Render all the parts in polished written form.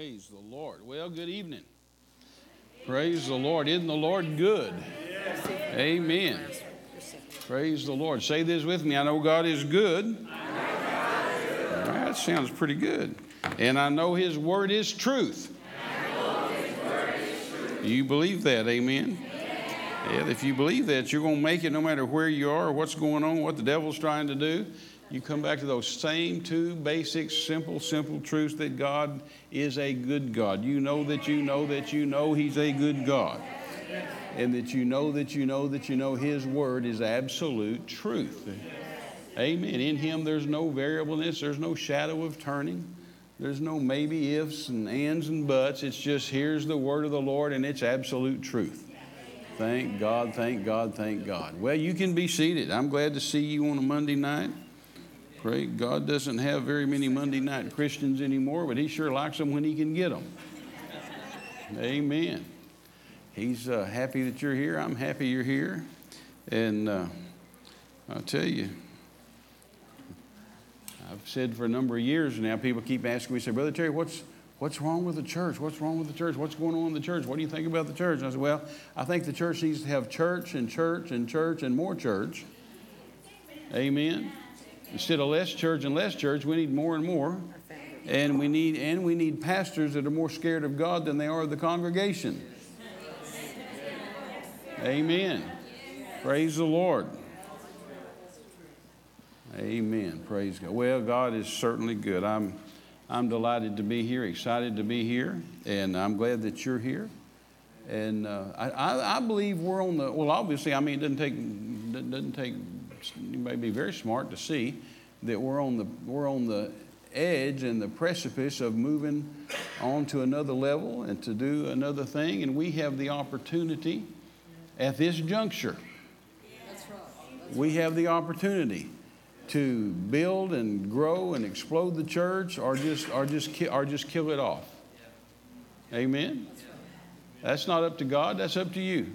Praise the Lord. Well, good evening. Praise the Lord. Isn't the Lord good? Amen. Praise the Lord. Say this with me. I know God is good. That sounds pretty good. And I know His word is truth. You believe that? Amen. Yeah, if you believe that, you're going to make it no matter where you are or what's going on, what the devil's trying to do. You come back to those same two basic, simple truths that God is a good God. You know that you know that you know He's a good God. And that you know that you know that you know His word is absolute truth. Amen. In Him there's no variableness. There's no shadow of turning. There's no maybe, ifs, and ands, and buts. It's just here's the word of the Lord, and it's absolute truth. Thank God, thank God, thank God. Well, you can be seated. I'm glad to see you on a Monday night. Great. God doesn't have very many Monday night Christians anymore, but He sure likes them when He can get them. Amen. He's happy that you're here. I'm happy you're here. And I'll tell you, I've said for a number of years now, people keep asking me, say, Brother Terry, what's wrong with the church? What's wrong with the church? What's going on in the church? What do you think about the church? And I said, well, I think the church needs to have church and church and church and more church. Amen. Instead of less church and less church, we need more and more. And we need pastors that are more scared of God than they are of the congregation. Amen. Praise the Lord. Amen. Praise God. Well, God is certainly good. I'm delighted to be here, excited to be here, and I'm glad that you're here. And I believe we're on the, well, obviously, I mean, it doesn't take, you may be very smart to see that we're on the edge and the precipice of moving on to another level and to do another thing, and we have the opportunity at this juncture. We have the opportunity to build and grow and explode the church, or just kill it off. Amen. That's not up to God. That's up to you.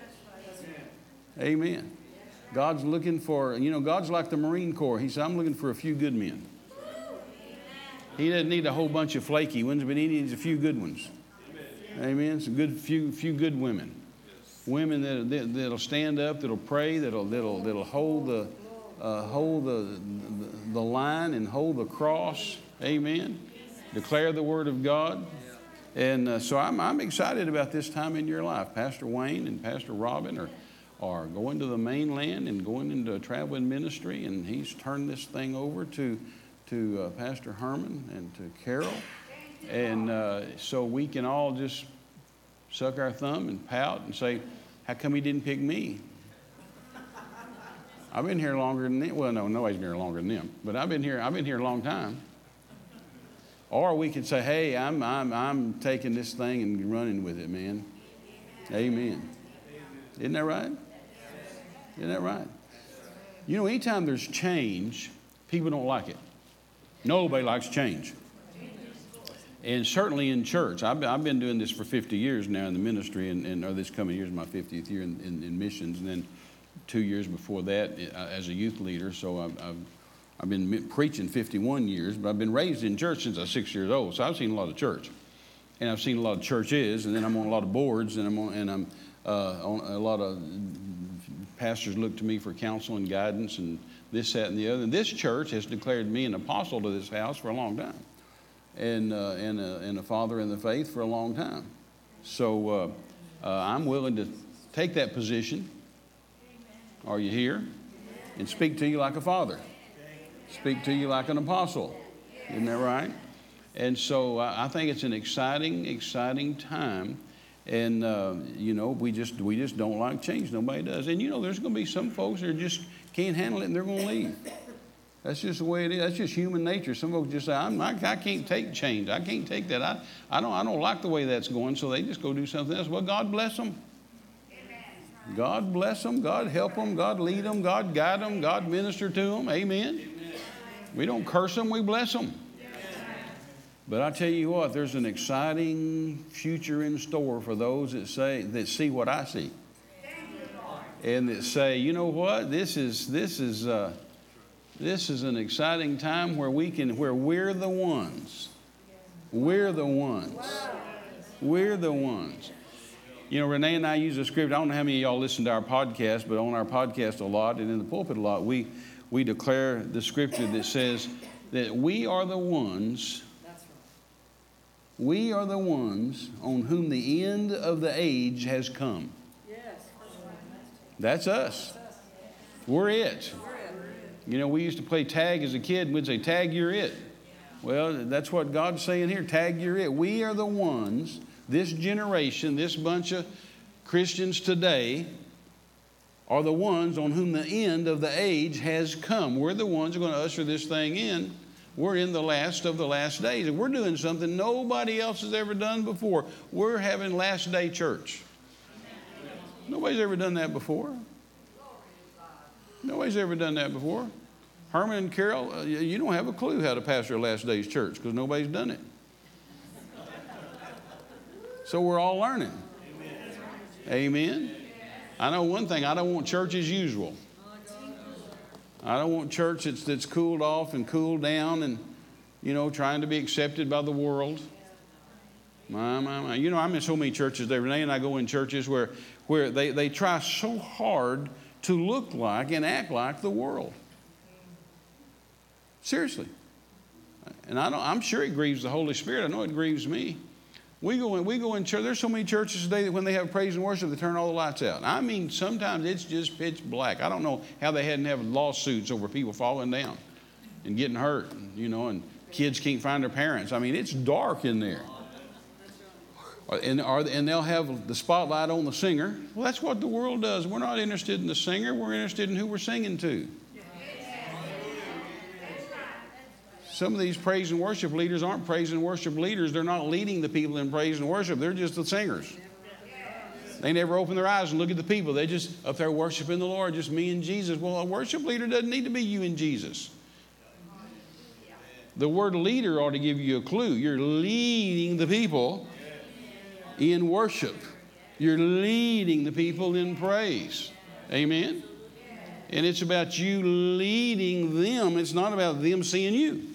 Amen. God's looking for, God's like the Marine Corps. He said, I'm looking for a few good men. He doesn't need a whole bunch of flaky ones, but He needs a few good ones. Amen. Some good few good women. Women that'll stand up, that'll pray, that'll hold the line and hold the cross. Amen. Declare the word of God. And so I'm excited about this time in your life. Pastor Wayne and Pastor Robin are going to the mainland and going into a traveling ministry, and he's turned this thing over to Pastor Herman and to Carol. And so we can all just suck our thumb and pout and say, how come he didn't pick me? I've been here longer than them. Well, no, nobody's been here longer than them. But I've been here a long time. Or we could say, hey, I'm taking this thing and running with it, man. Amen. Isn't that right? Isn't that right? Anytime there's change, people don't like it. Nobody likes change. And certainly in church. I've been doing this for 50 years now in the ministry, and this coming year is my 50th year in missions, and then 2 years before that as a youth leader. So I've been preaching 51 years, but I've been raised in church since I was 6 years old. So I've seen a lot of church, and I've seen a lot of churches, and then I'm on a lot of boards, and I'm on a lot of pastors look to me for counsel and guidance, and this, that, and the other. And this church has declared me an apostle to this house for a long time, and a father in the faith for a long time. So I'm willing to take that position. Are you here? And speak to you like a father. Speak to you like an apostle. Isn't that right? And so I think it's an exciting time. And, we just don't like change. Nobody does. And, there's going to be some folks that just can't handle it and they're going to leave. That's just the way it is. That's just human nature. Some folks just say, I can't take change. I can't take that. I don't like the way that's going, so they just go do something else. Well, God bless them. God bless them. God help them. God lead them. God guide them. God minister to them. Amen. We don't curse them. We bless them. But I tell you what, there's an exciting future in store for those that see what I see, and that say, you know what, this is an exciting time where we're the ones We're the ones. We're the ones. You know, Renee and I use a script. I don't know how many of y'all listen to our podcast, but on our podcast a lot and in the pulpit a lot, we declare the scripture that says that we are the ones. We are the ones on whom the end of the age has come. That's us. We're it. You know, we used to play tag as a kid, and we'd say, tag, you're it. Well, that's what God's saying here. Tag, you're it. We are the ones, this generation, this bunch of Christians today, are the ones on whom the end of the age has come. We're the ones who are going to usher this thing in. We're in the last of the last days, and we're doing something nobody else has ever done before. We're having last day church. Nobody's ever done that before. Nobody's ever done that before. Herman and Carol, you don't have a clue how to pastor a last days church because nobody's done it. So we're all learning. Amen. I know one thing. I don't want church as usual. I don't want church that's cooled off and cooled down and, you know, trying to be accepted by the world. My. You know, I'm in so many churches there. Renee and I go in churches where they try so hard to look like and act like the world. Seriously. And I'm sure it grieves the Holy Spirit. I know it grieves me. We go in church. There's so many churches today that when they have praise and worship, they turn all the lights out. I mean, sometimes it's just pitch black. I don't know how they hadn't have lawsuits over people falling down and getting hurt, you know, and kids can't find their parents. I mean, it's dark in there. And they'll have the spotlight on the singer. Well, that's what the world does. We're not interested in the singer. We're interested in who we're singing to. Some of these praise and worship leaders aren't praise and worship leaders. They're not leading the people in praise and worship. They're just the singers. They never open their eyes and look at the people. They just up there worshiping the Lord, just me and Jesus. Well, a worship leader doesn't need to be you and Jesus. The word leader ought to give you a clue. You're leading the people in worship. You're leading the people in praise. Amen? And it's about you leading them. It's not about them seeing you.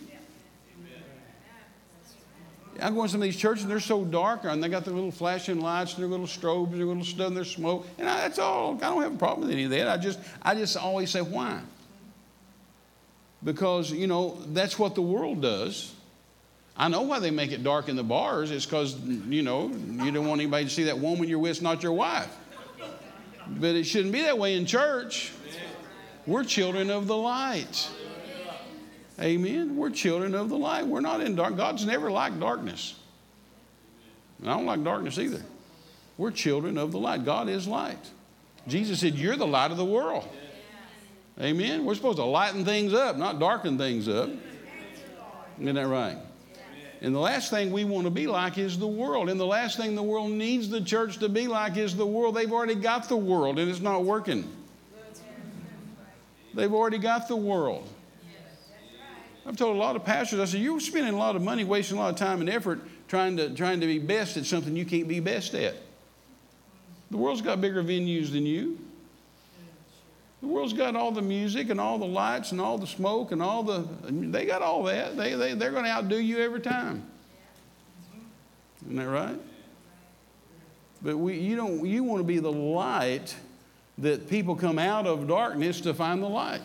I go in some of these churches, and they're so dark, and they got their little flashing lights, and their little strobes, their little stuff, and their smoke. And that's all. I don't have a problem with any of that. I just always say, why? Because, you know, that's what the world does. I know why they make it dark in the bars. It's because, you know, you don't want anybody to see that woman you're with is not your wife. But it shouldn't be that way in church. We're children of the light. Amen. We're children of the light. We're not in dark. God's never liked darkness. And I don't like darkness either. We're children of the light. God is light. Jesus said, you're the light of the world. Amen. We're supposed to lighten things up, not darken things up. Isn't that right? And the last thing we want to be like is the world. And the last thing the world needs the church to be like is the world. They've already got the world, and it's not working. They've already got the world. I've told a lot of pastors, I said, you're spending a lot of money, wasting a lot of time and effort trying to be best at something you can't be best at. The world's got bigger venues than you. The world's got all the music and all the lights and all the smoke and they got all that. They're going to outdo you every time. Isn't that right? But you want to be the light that people come out of darkness to find the light.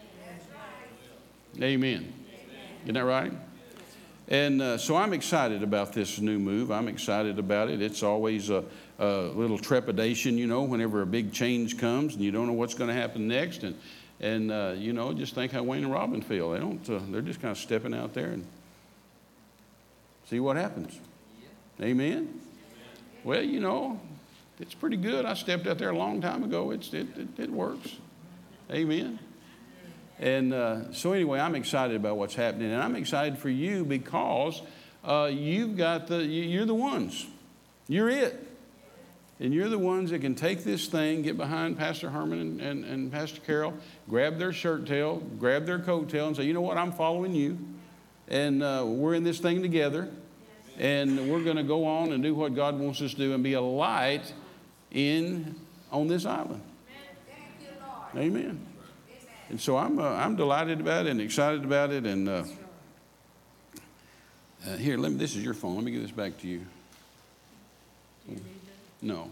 Amen. Isn't that right? And so I'm excited about this new move. I'm excited about it. It's always a little trepidation, you know, whenever a big change comes and you don't know what's going to happen next. And you know, just think how Wayne and Robin feel. They're just kind of stepping out there and see what happens. Amen? Well, you know, it's pretty good. I stepped out there a long time ago. It works. Amen? And so anyway, I'm excited about what's happening. And I'm excited for you because you're the ones. You're it. And you're the ones that can take this thing, get behind Pastor Herman and Pastor Carol, grab their shirt tail, grab their coat tail, and say, you know what, I'm following you. And we're in this thing together. And we're going to go on and do what God wants us to do and be a light on this island. Amen. And so I'm delighted about it and excited about it. And Here, this is your phone. Let me give this back to you. Do you need it? No.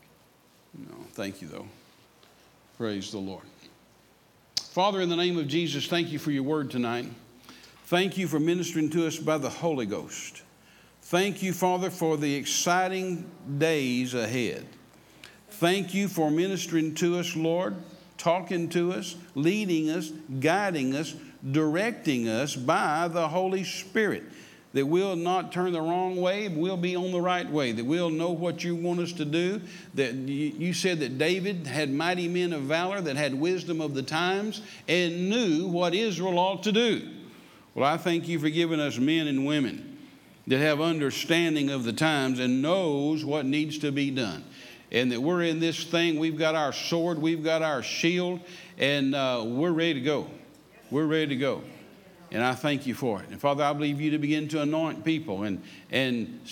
No, thank you, though. Praise the Lord. Father, in the name of Jesus, thank you for your word tonight. Thank you for ministering to us by the Holy Ghost. Thank you, Father, for the exciting days ahead. Thank you for ministering to us, Lord, talking to us, leading us, guiding us, directing us by the Holy Spirit, that we'll not turn the wrong way, but we'll be on the right way, that we'll know what you want us to do. That you said that David had mighty men of valor that had wisdom of the times and knew what Israel ought to do. Well, I thank you for giving us men and women that have understanding of the times and knows what needs to be done. And that we're in this thing, we've got our sword, we've got our shield, and we're ready to go. We're ready to go. And I thank you for it. And Father, I believe you to begin to anoint people and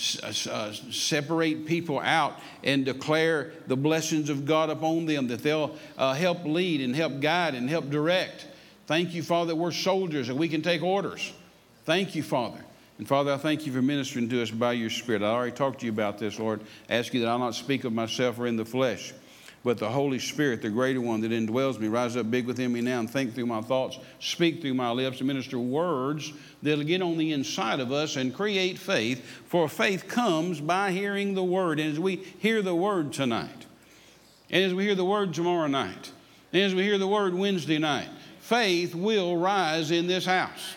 separate people out and declare the blessings of God upon them, that they'll help lead and help guide and help direct. Thank you, Father, that we're soldiers and we can take orders. Thank you, Father. And Father, I thank you for ministering to us by your Spirit. I already talked to you about this, Lord. I ask you that I'll not speak of myself or in the flesh, but the Holy Spirit, the greater one that indwells me, rise up big within me now and think through my thoughts, speak through my lips, and minister words that'll get on the inside of us and create faith. For faith comes by hearing the word. And as we hear the word tonight, and as we hear the word tomorrow night, and as we hear the word Wednesday night, faith will rise in this house.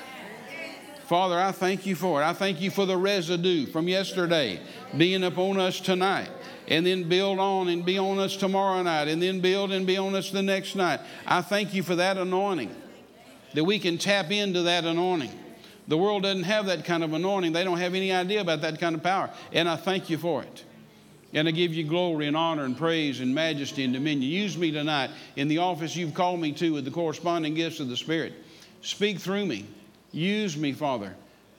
Father, I thank you for it. I thank you for the residue from yesterday being upon us tonight. And then build on and be on us tomorrow night, and then build and be on us the next night. I thank you for that anointing, that we can tap into that anointing. The world doesn't have that kind of anointing. They don't have any idea about that kind of power. And I thank you for it. And I give you glory and honor and praise and majesty and dominion. Use me tonight in the office you've called me to with the corresponding gifts of the Spirit. Speak through me. Use me, Father.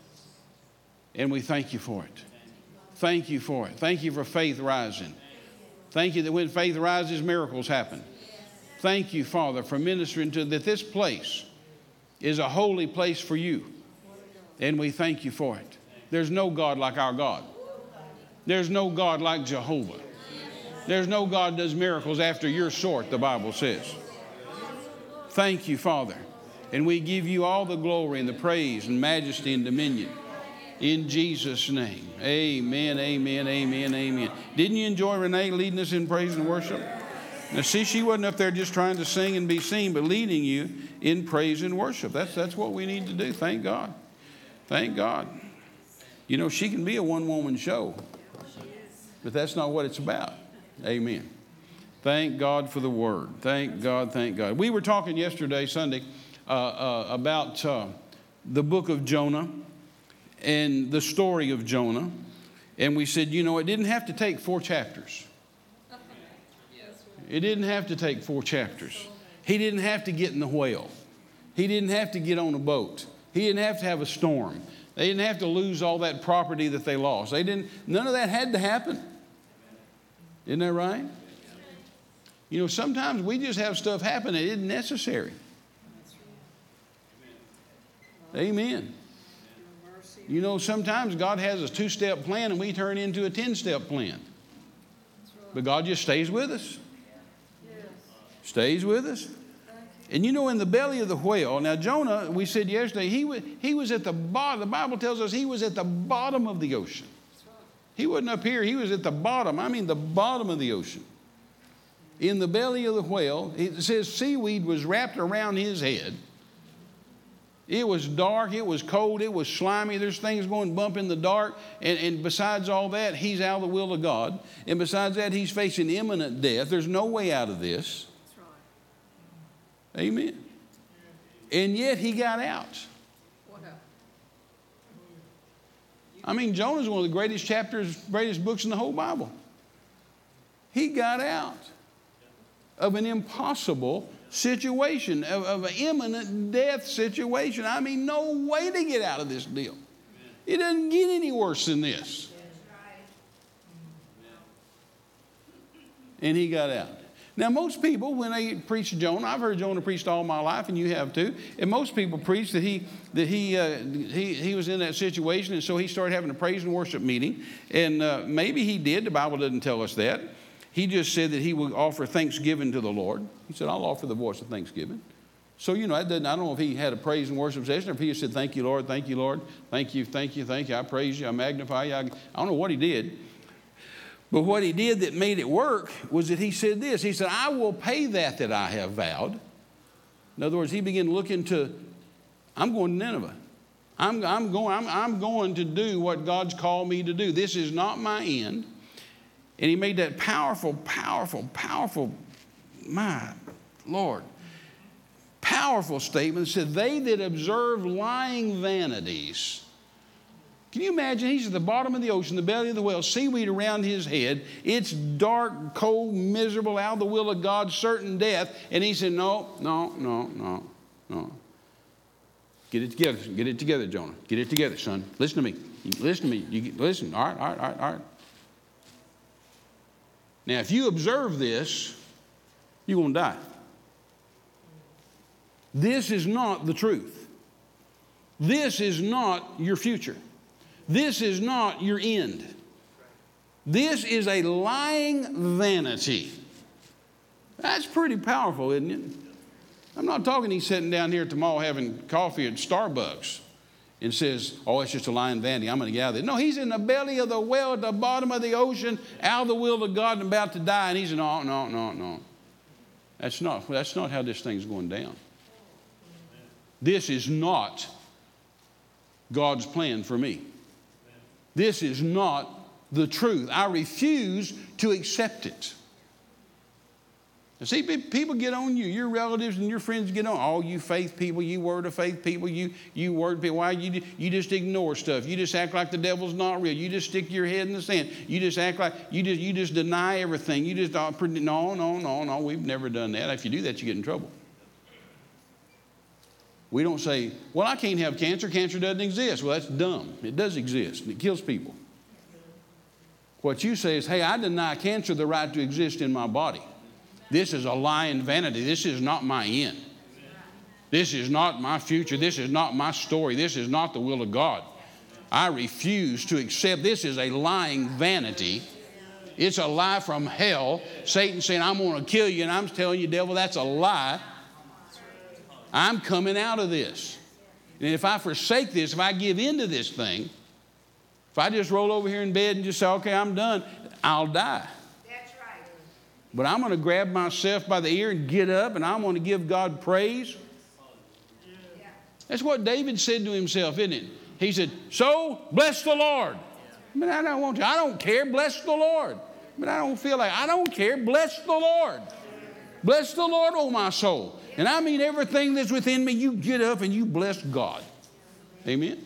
And we thank you for it. Thank you for it. Thank you for faith rising. Thank you that when faith rises, miracles happen. Thank you, Father, for ministering to that this place is a holy place for you. And we thank you for it. There's no God like our God. There's no God like Jehovah. There's no God that does miracles after your sort, the Bible says. Thank you, Father. And we give you all the glory and the praise and majesty and dominion. In Jesus' name. Amen, amen, amen, amen. Didn't you enjoy Renee leading us in praise and worship? Now, see, she wasn't up there just trying to sing and be seen, but leading you in praise and worship. That's what we need to do. Thank God. Thank God. You know, she can be a one-woman show, but that's not what it's about. Amen. Thank God for the word. Thank God, thank God. We were talking yesterday, Sunday, about the book of Jonah and the story of Jonah. And we said, you know, it didn't have to take 4 chapters. It didn't have to take 4 chapters. He didn't have to get in the whale. He didn't have to get on a boat. He didn't have to have a storm. They didn't have to lose all that property that they lost. None of that had to happen. Isn't that right? You know, sometimes we just have stuff happen that isn't necessary. Amen. You know, sometimes God has a 2-step plan and we turn into a 10-step plan. But God just stays with us. Stays with us. And you know, in the belly of the whale, now Jonah, we said yesterday, he was at the bottom. The Bible tells us he was at the bottom of the ocean. He wasn't up here. He was at the bottom. I mean, the bottom of the ocean. In the belly of the whale, it says seaweed was wrapped around his head. It was dark, it was cold, it was slimy. There's things going bump in the dark. And besides all that, he's out of the will of God. And besides that, he's facing imminent death. There's no way out of this. That's right. Amen. And yet he got out. I mean, Jonah's one of the greatest chapters, greatest books in the whole Bible. He got out of an impossible situation, of an imminent death situation. I mean, no way to get out of this deal. It doesn't get any worse than this. And he got out. Now, most people, when they preach Jonah, I've heard Jonah preached all my life, and you have too. And most people preach that he was in that situation, and so he started having a praise and worship meeting. And maybe he did. The Bible doesn't tell us that. He just said that he would offer thanksgiving to the Lord. He said, "I'll offer the voice of thanksgiving." So, I don't know if he had a praise and worship session, or if he just said, "Thank you, Lord, thank you, Lord, thank you, thank you, thank you. I praise you, I magnify you." I don't know what he did. But what he did that made it work was that he said this. He said, "I will pay that I have vowed." In other words, he began to look into, I'm going to Nineveh. I'm going to do what God's called me to do. This is not my end. And he made that powerful, powerful, powerful, my Lord, powerful statement that said, "They that observe lying vanities." Can you imagine? He's at the bottom of the ocean, the belly of the whale, seaweed around his head. It's dark, cold, miserable, out of the will of God, certain death. And he said, no. Get it together, Jonah. Get it together, son. Listen to me. Listen to me. Listen. All right. Now, if you observe this, you're going to die. This is not the truth. This is not your future. This is not your end. This is a lying vanity. That's pretty powerful, isn't it? I'm not talking he's sitting down here tomorrow having coffee at Starbucks and says, "Oh, it's just a lying vanity. I'm going to get out of there." No, he's in the belly of the whale at the bottom of the ocean, out of the will of God and about to die. And he's saying, no. That's not how this thing's going down. This is not God's plan for me. This is not the truth. I refuse to accept it. Now, see, people get on you. Your relatives and your friends get on. Oh, you faith people, you word of faith people, you word people. Why you just ignore stuff? You just act like the devil's not real. You just stick your head in the sand. You just act like you just deny everything. You just no. We've never done that. If you do that, you get in trouble. We don't say, "Well, I can't have cancer. Cancer doesn't exist." Well, that's dumb. It does exist, and it kills people. What you say is, "Hey, I deny cancer the right to exist in my body. This is a lying vanity. This is not my end. This is not my future. This is not my story. This is not the will of God. I refuse to accept. This is a lying vanity. It's a lie from hell. Satan saying, 'I'm going to kill you,' and I'm telling you, devil, that's a lie. I'm coming out of this. And if I forsake this, if I give in to this thing, if I just roll over here in bed and just say, 'Okay, I'm done,' I'll die. That's right. But I'm going to grab myself by the ear and get up, and I'm going to give God praise. Yeah. That's what David said to himself, isn't it? He said, 'So, bless the Lord.' But I don't want to. I don't care. Bless the Lord. But I don't feel like, I don't care. Bless the Lord. Bless the Lord, oh my soul. And I mean everything that's within me, you get up and you bless God. Amen?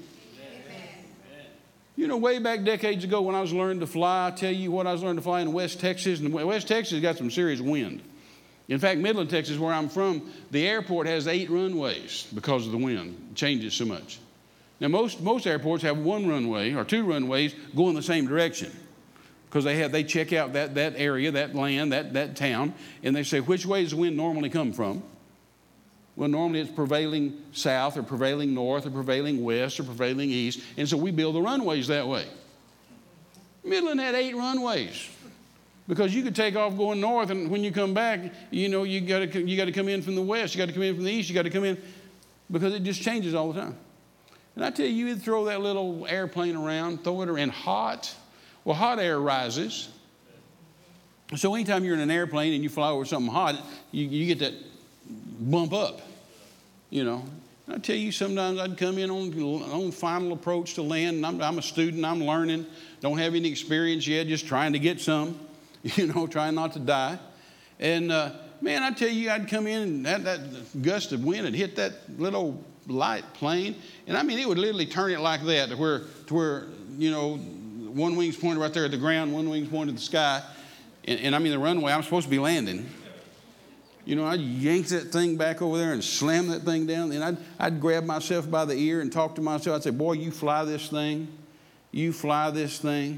Way back decades ago when I was learning to fly, I tell you what, I was learning to fly in West Texas. And West Texas got some serious wind. In fact, Midland, Texas, where I'm from, the airport has 8 runways because of the wind. It changes so much. Now, most airports have 1 runway or 2 runways going the same direction. Because they check out that area, that land, that town, and they say, which way does the wind normally come from? Well, normally it's prevailing south or prevailing north or prevailing west or prevailing east. And so we build the runways that way. Midland had 8 runways. Because you could take off going north, and when you come back, you got to come in from the west, you got to come in from the east, you got to come in, because it just changes all the time. And I tell you, you'd throw that little airplane around, throw it around hot. Well, hot air rises. So anytime you're in an airplane and you fly over something hot, you get that bump up, And I tell you, sometimes I'd come in on final approach to land, and I'm a student, I'm learning, don't have any experience yet, just trying to get some, trying not to die. And, man, I tell you, I'd come in and that gust of wind would hit that little light plane. And, I mean, it would literally turn it like that to where one wing's pointed right there at the ground, one wing's pointed at the sky. And I mean, the runway, I'm supposed to be landing. I'd yank that thing back over there and slam that thing down. And I'd grab myself by the ear and talk to myself. I'd say, boy, you fly this thing. You fly this thing.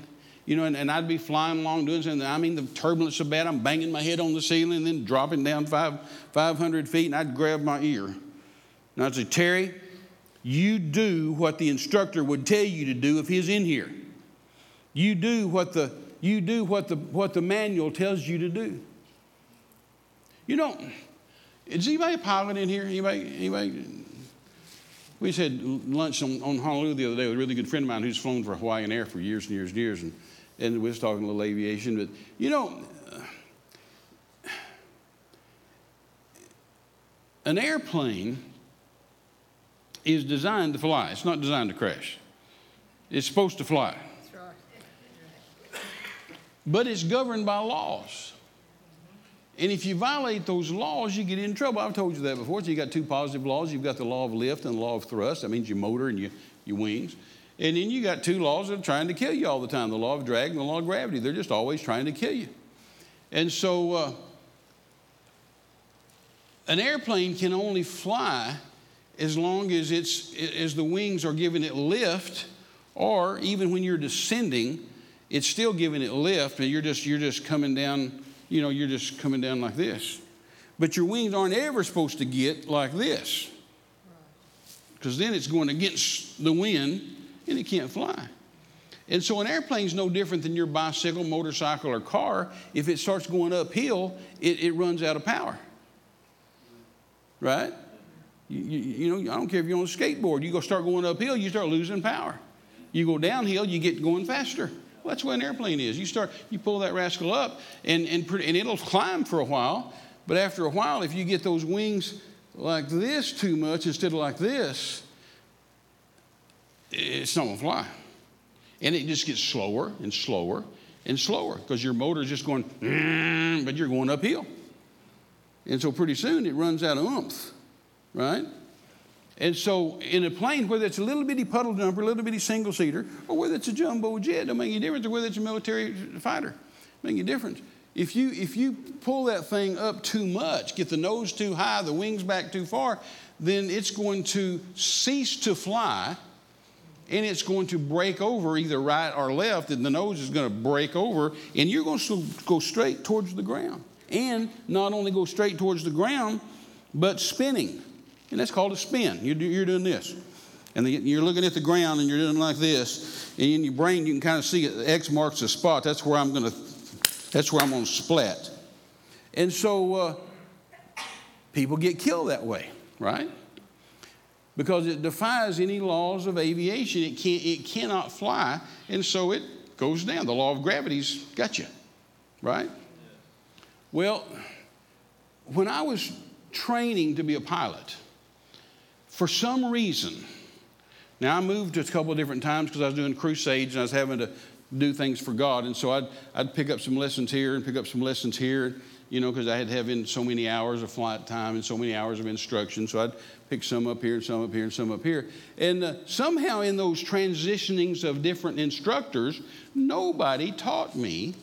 You know, and I'd be flying along doing something. I mean, the turbulence so bad, I'm banging my head on the ceiling and then dropping down 500 feet, and I'd grab my ear. And I'd say, Terry, you do what the instructor would tell you to do if he's in here. You do what the manual tells you to do. You know, is anybody a pilot in here? Anybody? We just had lunch on Honolulu the other day with a really good friend of mine who's flown for Hawaiian Air for years and years and years. And we was talking a little aviation. But, you know, an airplane is designed to fly. It's not designed to crash. It's supposed to fly. That's right. But it's governed by laws. And if you violate those laws, you get in trouble. I've told you that before. So you got two positive laws. You've got the law of lift and the law of thrust. That means your motor and your wings. And then you got two laws that are trying to kill you all the time, the law of drag and the law of gravity. They're just always trying to kill you. And so an airplane can only fly as long as as the wings are giving it lift, or even when you're descending, it's still giving it lift, and you're just coming down. You know, you're just coming down like this. But your wings aren't ever supposed to get like this, because then it's going against the wind and it can't fly. And so an airplane's no different than your bicycle, motorcycle, or car. If it starts going uphill, it runs out of power. Right? You know, I don't care if you're on a skateboard. You go start going uphill, you start losing power. You go downhill, you get going faster. Well, that's what an airplane is. You pull that rascal up, and it'll climb for a while. But after a while, if you get those wings like this too much instead of like this, it's not going to fly. And it just gets slower and slower and slower because your motor is just going, but you're going uphill. And so pretty soon it runs out of oomph, right? And so in a plane, whether it's a little bitty puddle jumper, a little bitty single-seater, or whether it's a jumbo jet, don't make any difference, or whether it's a military fighter, don't make any difference. If you pull that thing up too much, get the nose too high, the wings back too far, then it's going to cease to fly, and it's going to break over either right or left, and the nose is going to break over, and you're going to go straight towards the ground. And not only go straight towards the ground, but spinning. And that's called a spin. You're doing this. And you're looking at the ground and you're doing like this. And in your brain, you can kind of see it. X marks a spot. That's where I'm going to splat. And so people get killed that way, right? Because it defies any laws of aviation. It cannot fly. And so it goes down. The law of gravity's got you, right? Well, when I was training to be a pilot, for some reason, now I moved a couple of different times because I was doing crusades and I was having to do things for God. And so I'd pick up some lessons here and pick up some lessons here, you know, because I had to have in so many hours of flight time and so many hours of instruction. So I'd pick some up here and some up here and some up here. And somehow in those transitionings of different instructors, nobody taught me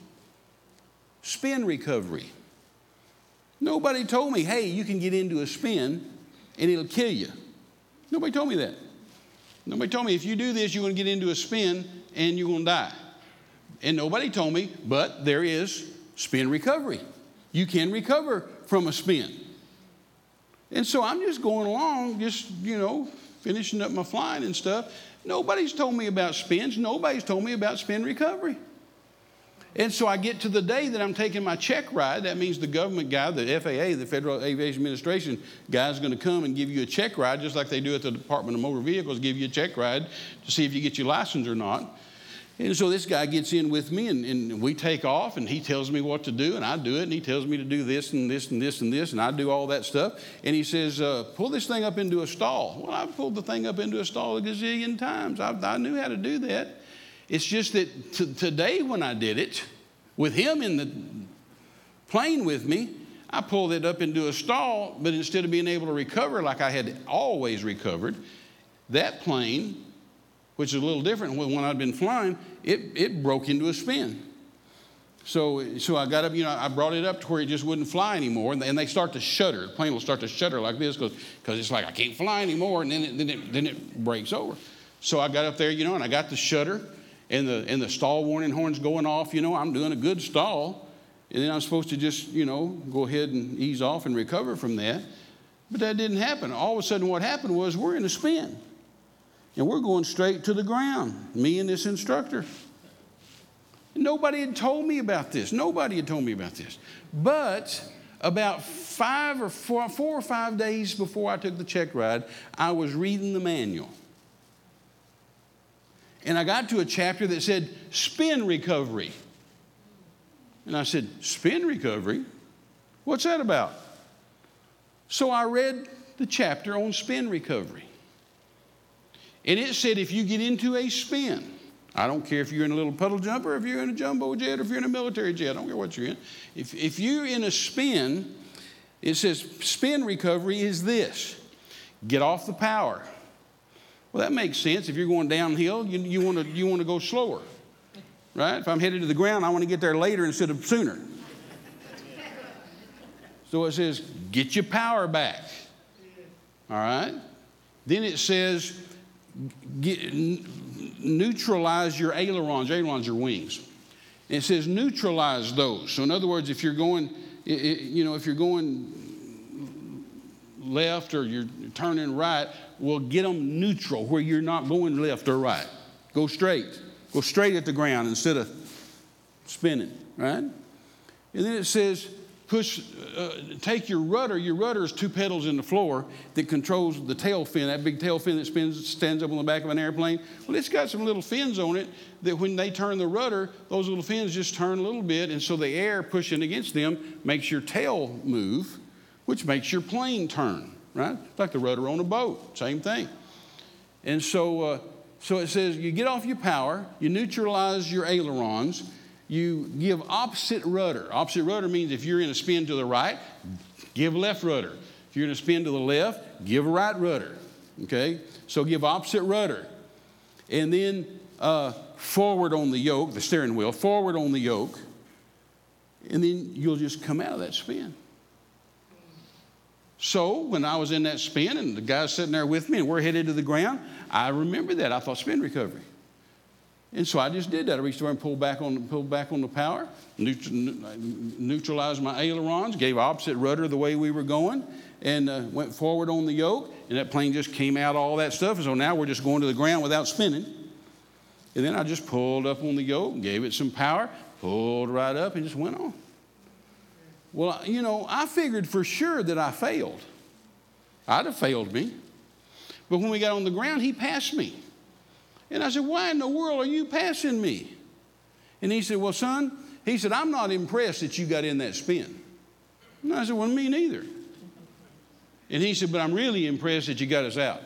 spin recovery. Nobody told me, hey, you can get into a spin and it'll kill you. Nobody told me that. Nobody told me if you do this, you're going to get into a spin and you're going to die. And nobody told me, but there is spin recovery. You can recover from a spin. And so I'm just going along, just, you know, finishing up my flying and stuff. Nobody's told me about spins. Nobody's told me about spin recovery. And so I get to the day that I'm taking my check ride. That means the government guy, the FAA, the Federal Aviation Administration guy, is going to come and give you a check ride, just like they do at the Department of Motor Vehicles, give you a check ride to see if you get your license or not. And so this guy gets in with me, and we take off, and he tells me what to do, and I do it, and he tells me to do this and this and this and this, and I do all that stuff. And he says, pull this thing up into a stall. Well, I pulled the thing up into a stall a gazillion times. I knew how to do that. It's just that today when I did it, with him in the plane with me, I pulled it up into a stall, but instead of being able to recover like I had always recovered, that plane, which is a little different when I'd been flying, it broke into a spin. So I got up, you know, I brought it up to where it just wouldn't fly anymore, and they start to shudder. The plane will start to shudder like this because it's like I can't fly anymore, and then it breaks over. So I got up there, you know, and I got the shudder, and the stall warning horn's going off, I'm doing a good stall. And then I'm supposed to just, go ahead and ease off and recover from that. But that didn't happen. All of a sudden what happened was we're in a spin. And we're going straight to the ground, me and this instructor. Nobody had told me about this. But about 4 or 5 days before I took the check ride, I was reading the manual. And I got to a chapter that said spin recovery. And I said, spin recovery? What's that about? So I read the chapter on spin recovery. And it said if you get into a spin, I don't care if you're in a little puddle jumper, if you're in a jumbo jet, or if you're in a military jet, I don't care what you're in. If you're in a spin, it says spin recovery is this: get off the power. Well, that makes sense. If you're going downhill, you want to go slower, right? If I'm headed to the ground, I want to get there later instead of sooner. So it says get your power back. All right. Then it says neutralize your ailerons. Ailerons are wings. And it says neutralize those. So in other words, if you're going, if you're going left or you're turning right, well, get them neutral where you're not going left or right. Go straight. Go straight at the ground instead of spinning, right? And then it says take your rudder. Your rudder is 2 pedals in the floor that controls the tail fin, that big tail fin that stands up on the back of an airplane. Well, it's got some little fins on it that when they turn the rudder, those little fins just turn a little bit, and so the air pushing against them makes your tail move, which makes your plane turn, right? It's like the rudder on a boat, same thing. And so it says you get off your power, you neutralize your ailerons, you give opposite rudder. Opposite rudder means if you're in a spin to the right, give left rudder. If you're in a spin to the left, give right rudder. Okay? So give opposite rudder. And then forward on the yoke, the steering wheel, forward on the yoke. And then you'll just come out of that spin. So when I was in that spin and the guy's sitting there with me and we're headed to the ground, I remembered that. I thought spin recovery. And so I just did that. I reached over and pulled back on the power, neutralized my ailerons, gave opposite rudder the way we were going, and went forward on the yoke. And that plane just came out, all that stuff. And so now we're just going to the ground without spinning. And then I just pulled up on the yoke, gave it some power, pulled right up, and just went on. Well, I figured for sure that I failed. I'd have failed me. But when we got on the ground, he passed me. And I said, why in the world are you passing me? And he said, well, son, he said, I'm not impressed that you got in that spin. And I said, well, me neither. And he said, but I'm really impressed that you got us out.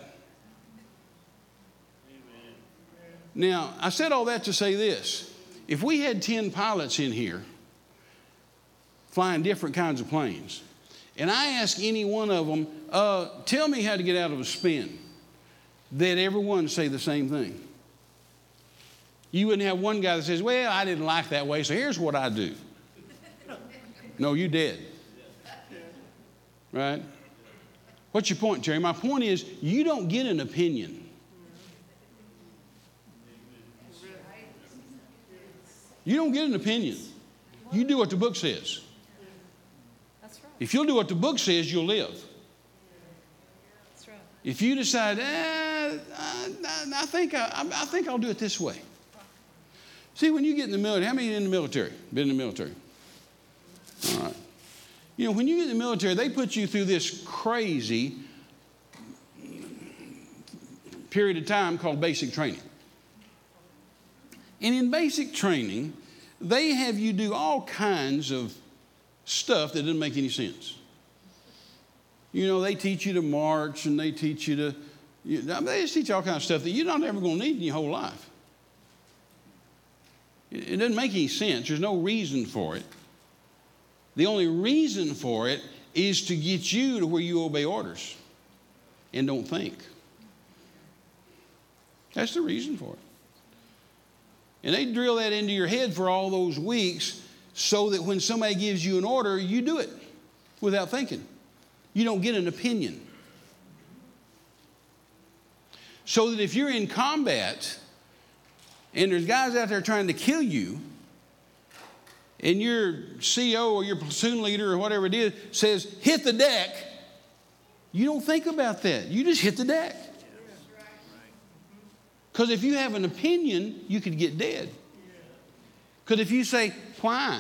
Amen. Now, I said all that to say this. If we had 10 pilots in here flying different kinds of planes, and I ask any one of them, tell me how to get out of a spin, they'd everyone say the same thing. You wouldn't have one guy that says, well, I didn't like that way, so here's what I do. No, you did. Right? What's your point, Terry? My point is, you don't get an opinion. You don't get an opinion. You do what the book says. That's right. If you'll do what the book says, you'll live. That's right. If you decide, I think I'll do it this way. See, when you get in the military, how many are in the military? Been in the military? All right. When you get in the military, they put you through this crazy period of time called basic training. And in basic training, they have you do all kinds of stuff that doesn't make any sense. They teach you to march, and they teach you to, they just teach you all kinds of stuff that you're not ever going to need in your whole life. It doesn't make any sense. There's no reason for it. The only reason for it is to get you to where you obey orders and don't think. That's the reason for it. And they drill that into your head for all those weeks so that when somebody gives you an order, you do it without thinking. You don't get an opinion. So that if you're in combat and there's guys out there trying to kill you, and your CO or your platoon leader or whatever it is says, hit the deck, you don't think about that. You just hit the deck. Because if you have an opinion, you could get dead. Because if you say, why?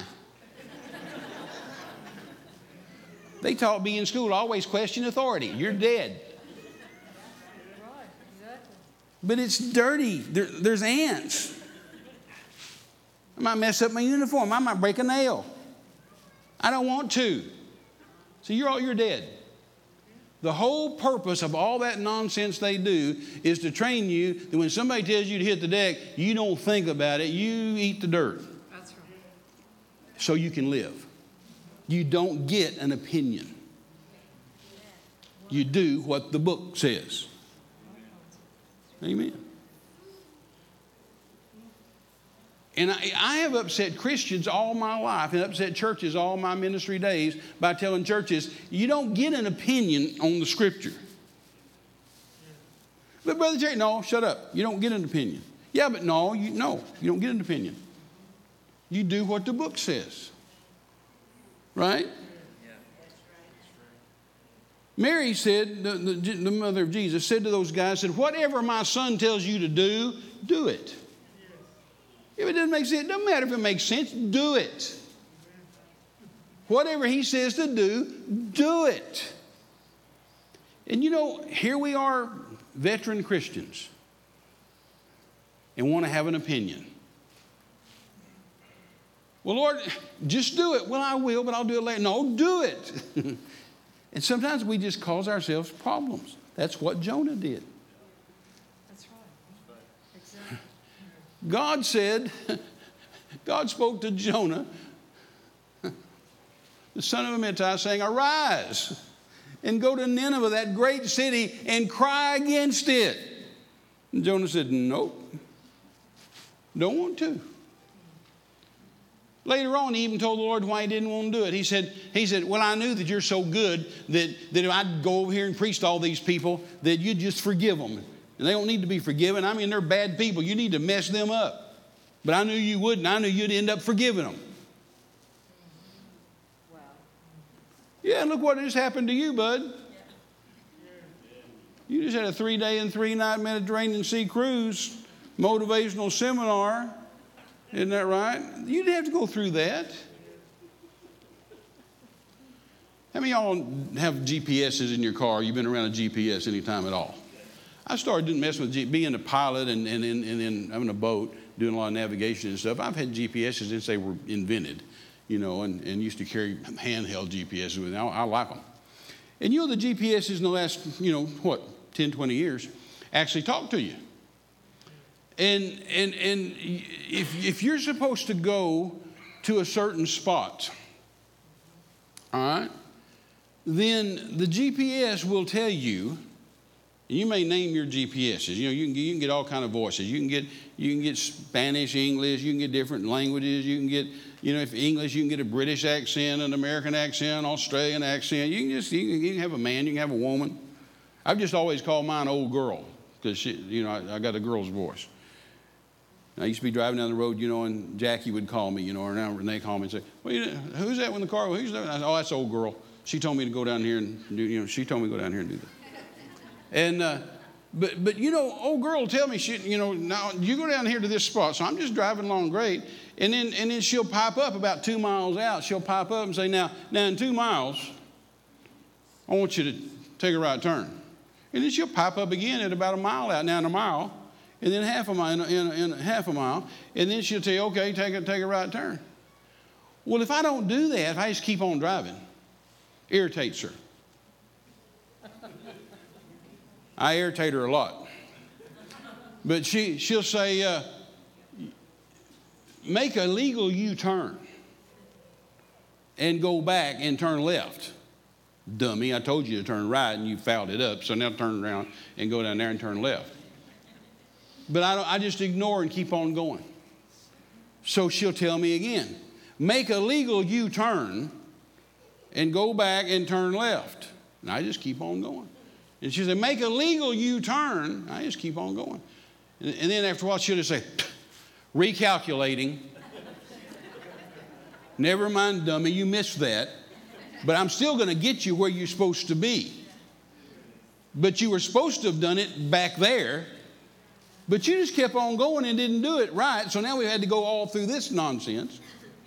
They taught me in school, always question authority. You're dead. Right, exactly. But it's dirty. There's ants. I might mess up my uniform. I might break a nail. I don't want to. So you're dead. The whole purpose of all that nonsense they do is to train you that when somebody tells you to hit the deck, you don't think about it. You eat the dirt. That's right. So you can live. You don't get an opinion. You do what the book says. Amen. And I have upset Christians all my life and upset churches all my ministry days by telling churches, you don't get an opinion on the Scripture. But Brother Jerry, no, shut up. You don't get an opinion. Yeah, but no, you don't get an opinion. You do what the book says. Right? Mary said, the mother of Jesus, said to those guys, said, whatever my son tells you to do, do it. If it doesn't make sense, it doesn't matter if it makes sense, do it. Whatever he says to do, do it. And you know, here we are, veteran Christians, and want to have an opinion. Well, Lord, just do it. Well, I will, but I'll do it later. No, do it. And sometimes we just cause ourselves problems. That's what Jonah did. That's right. Exactly. God said, God spoke to Jonah, the son of Amittai, saying, arise and go to Nineveh, that great city, and cry against it. And Jonah said, nope, don't want to. Later on, he even told the Lord why he didn't want to do it. He said, well, I knew that you're so good that if I'd go over here and preach to all these people, that you'd just forgive them. And they don't need to be forgiven. I mean, they're bad people. You need to mess them up. But I knew you wouldn't. I knew you'd end up forgiving them. Wow. Yeah, and look what just happened to you, bud. You just had a 3-day and 3-night Mediterranean Sea cruise, motivational seminar. Isn't that right? You didn't have to go through that. How many of y'all have GPSs in your car? You've been around a GPS any time at all? I started messing with being a pilot and then having a boat, doing a lot of navigation and stuff. I've had GPSs since they were invented, you know, and used to carry handheld GPSs with me. I like them. And you know, the GPSs in the last, 10, 20 years actually talk to you. And if you're supposed to go to a certain spot, all right, then the GPS will tell you. You may name your GPSs. You know, you can get all kind of voices. You can get Spanish, English. You can get different languages. You can get, if English, you can get a British accent, an American accent, Australian accent. You can have a man. You can have a woman. I've just always called mine old girl because I got a girl's voice. I used to be driving down the road, and Jackie would call me, or now Renee called me and say, well, who's that in the car? Who's that? I said, oh, that's old girl. She told me to go down here and do, she told me to go down here and do that. And, but old girl will tell me, now you go down here to this spot. So I'm just driving along great. And then she'll pipe up about 2 miles out. She'll pipe up and say, now in 2 miles, I want you to take a right turn. And then she'll pipe up again at about a mile out, now in a mile. And then half a mile, in half a mile. And then she'll tell you, okay, take a right turn. Well, if I don't do that, if I just keep on driving, irritates her. I irritate her a lot. But she'll say, make a legal U-turn and go back and turn left. Dummy, I told you to turn right and you fouled it up. So now turn around and go down there and turn left. But I just ignore and keep on going. So she'll tell me again, make a legal U-turn and go back and turn left. And I just keep on going. And she said, make a legal U-turn. I just keep on going. And then after a while, she'll just say, recalculating. Never mind, dummy, you missed that. But I'm still going to get you where you're supposed to be. But you were supposed to have done it back there. But you just kept on going and didn't do it right. So now we had to go all through this nonsense.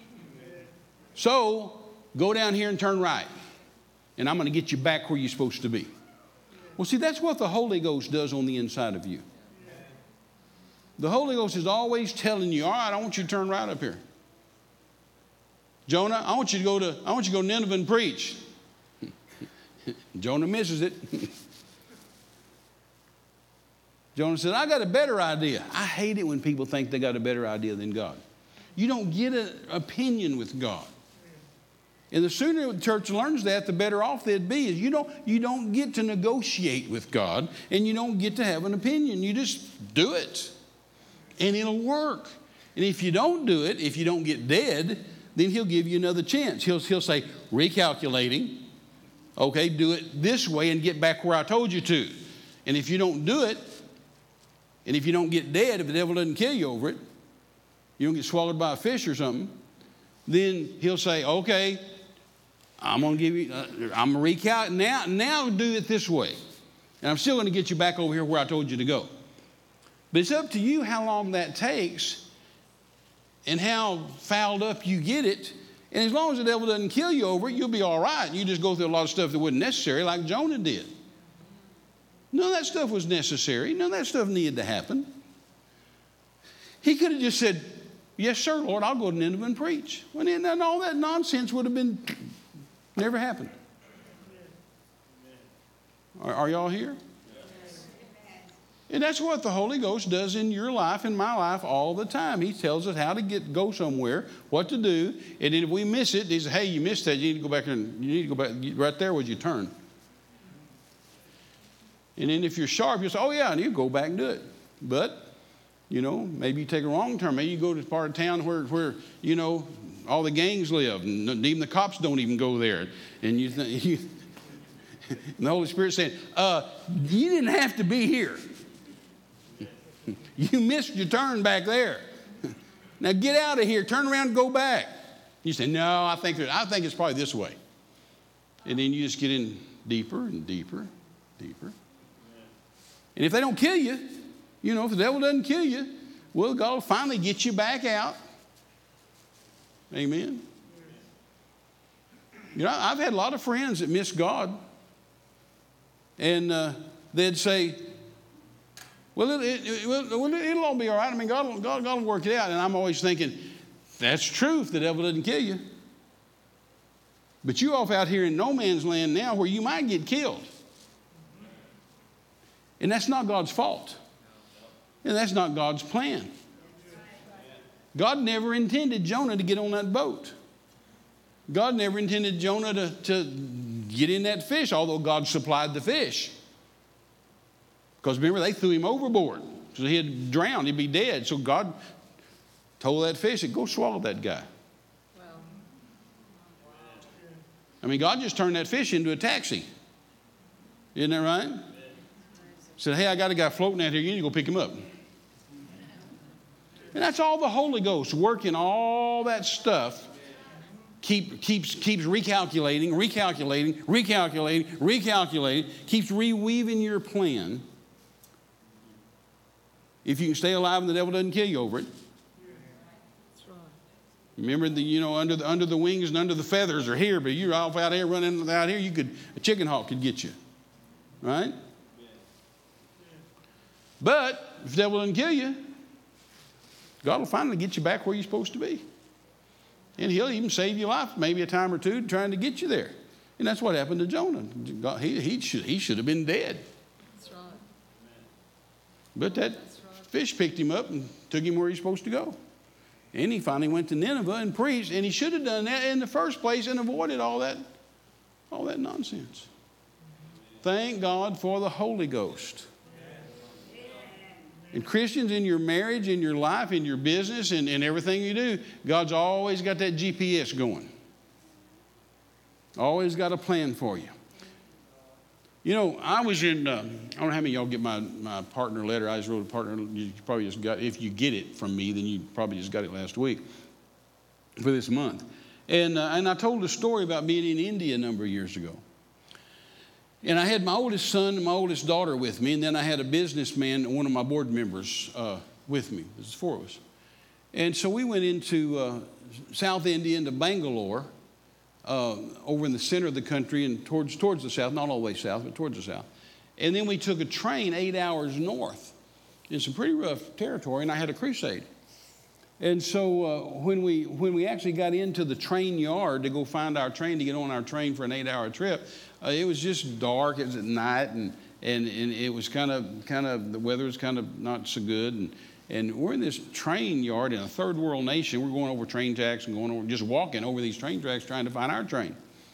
So go down here and turn right. And I'm going to get you back where you're supposed to be. Well, see, that's what the Holy Ghost does on the inside of you. The Holy Ghost is always telling you, all right, I want you to turn right up here. Jonah, I want you to go to Nineveh and preach. Jonah misses it. Jonah said, I got a better idea. I hate it when people think they got a better idea than God. You don't get an opinion with God. And the sooner the church learns that, the better off they'd be. Is you don't get to negotiate with God, and you don't get to have an opinion. You just do it, and it'll work. And if you don't do it, if you don't get dead, then he'll give you another chance. He'll say, recalculating. Okay, do it this way and get back where I told you to. And if you don't do it, and if you don't get dead, if the devil doesn't kill you over it, you don't get swallowed by a fish or something, then he'll say, okay, I'm going to give you, I'm going to recalculate. Now do it this way. And I'm still going to get you back over here where I told you to go. But it's up to you how long that takes and how fouled up you get it. And as long as the devil doesn't kill you over it, you'll be all right. You just go through a lot of stuff that wasn't necessary, like Jonah did. None of that stuff was necessary. None of that stuff needed to happen. He could have just said, yes, sir, Lord, I'll go to Nineveh and preach. Well, then all that nonsense would have been never happened. Are y'all here? And that's what the Holy Ghost does in your life, in my life, all the time. He tells us how to go somewhere, what to do. And then if we miss it, he says, hey, you missed that. You need to go back and you need to go back right there where you turn. And then if you're sharp, you'll say, oh, yeah, and you go back and do it. But, maybe you take a wrong turn. Maybe you go to a part of town where all the gangs live. And even the cops don't even go there. And and the Holy Spirit saying, you didn't have to be here. You missed your turn back there. Now get out of here. Turn around and go back. You say, no, I think it's probably this way. And then you just get in deeper and deeper, deeper. And if they don't kill you, if the devil doesn't kill you, well, God will finally get you back out. Amen. I've had a lot of friends that miss God. And they'd say, well, it'll all be all right. I mean, God will work it out. And I'm always thinking, that's true if the devil doesn't kill you. But you're off out here in no man's land now where you might get killed. And that's not God's fault. And that's not God's plan. God never intended Jonah to get on that boat. God never intended Jonah to get in that fish, although God supplied the fish. Because remember, they threw him overboard. So he had drowned, he'd be dead. So God told that fish, go swallow that guy. Wow. I mean, God just turned that fish into a taxi. Isn't that right? Said, hey, I got a guy floating out here. You need to go pick him up. And that's all the Holy Ghost working all that stuff. Keeps recalculating, keeps reweaving your plan. If you can stay alive and the devil doesn't kill you over it. That's right. Remember under the wings and under the feathers are here, but you're off out here running out here, a chicken hawk could get you. Right? But if the devil doesn't kill you, God will finally get you back where you're supposed to be. And he'll even save your life maybe a time or two trying to get you there. And that's what happened to Jonah. He should have been dead. That's right. But that fish picked him up and took him where he's supposed to go. And he finally went to Nineveh and preached. And he should have done that in the first place and avoided all that nonsense. Thank God for the Holy Ghost. And Christians, in your marriage, in your life, in your business, and everything you do, God's always got that GPS going. Always got a plan for you. You know, I was in, I don't know how many of y'all get my partner letter. I just wrote a partner, you probably just got, if you get it from me, then you probably just got it last week for this month. And I told a story about being in India a number of years ago. And I had my oldest son and my oldest daughter with me, and then I had a businessman and one of my board members with me. There's 4 of us. And so we went into South India, into Bangalore, over in the center of the country and towards the south, not all the way south, but towards the south. And then we took a train 8 hours north in some pretty rough territory, and I had a crusade. And so when we actually got into the train yard to go find our train, to get on our train for an 8-hour trip, it was just dark. It was at night, and it was kind of the weather was kind of not so good. And we're in this train yard in a third world nation. We're going over train tracks and going over, just walking over these train tracks trying to find our train.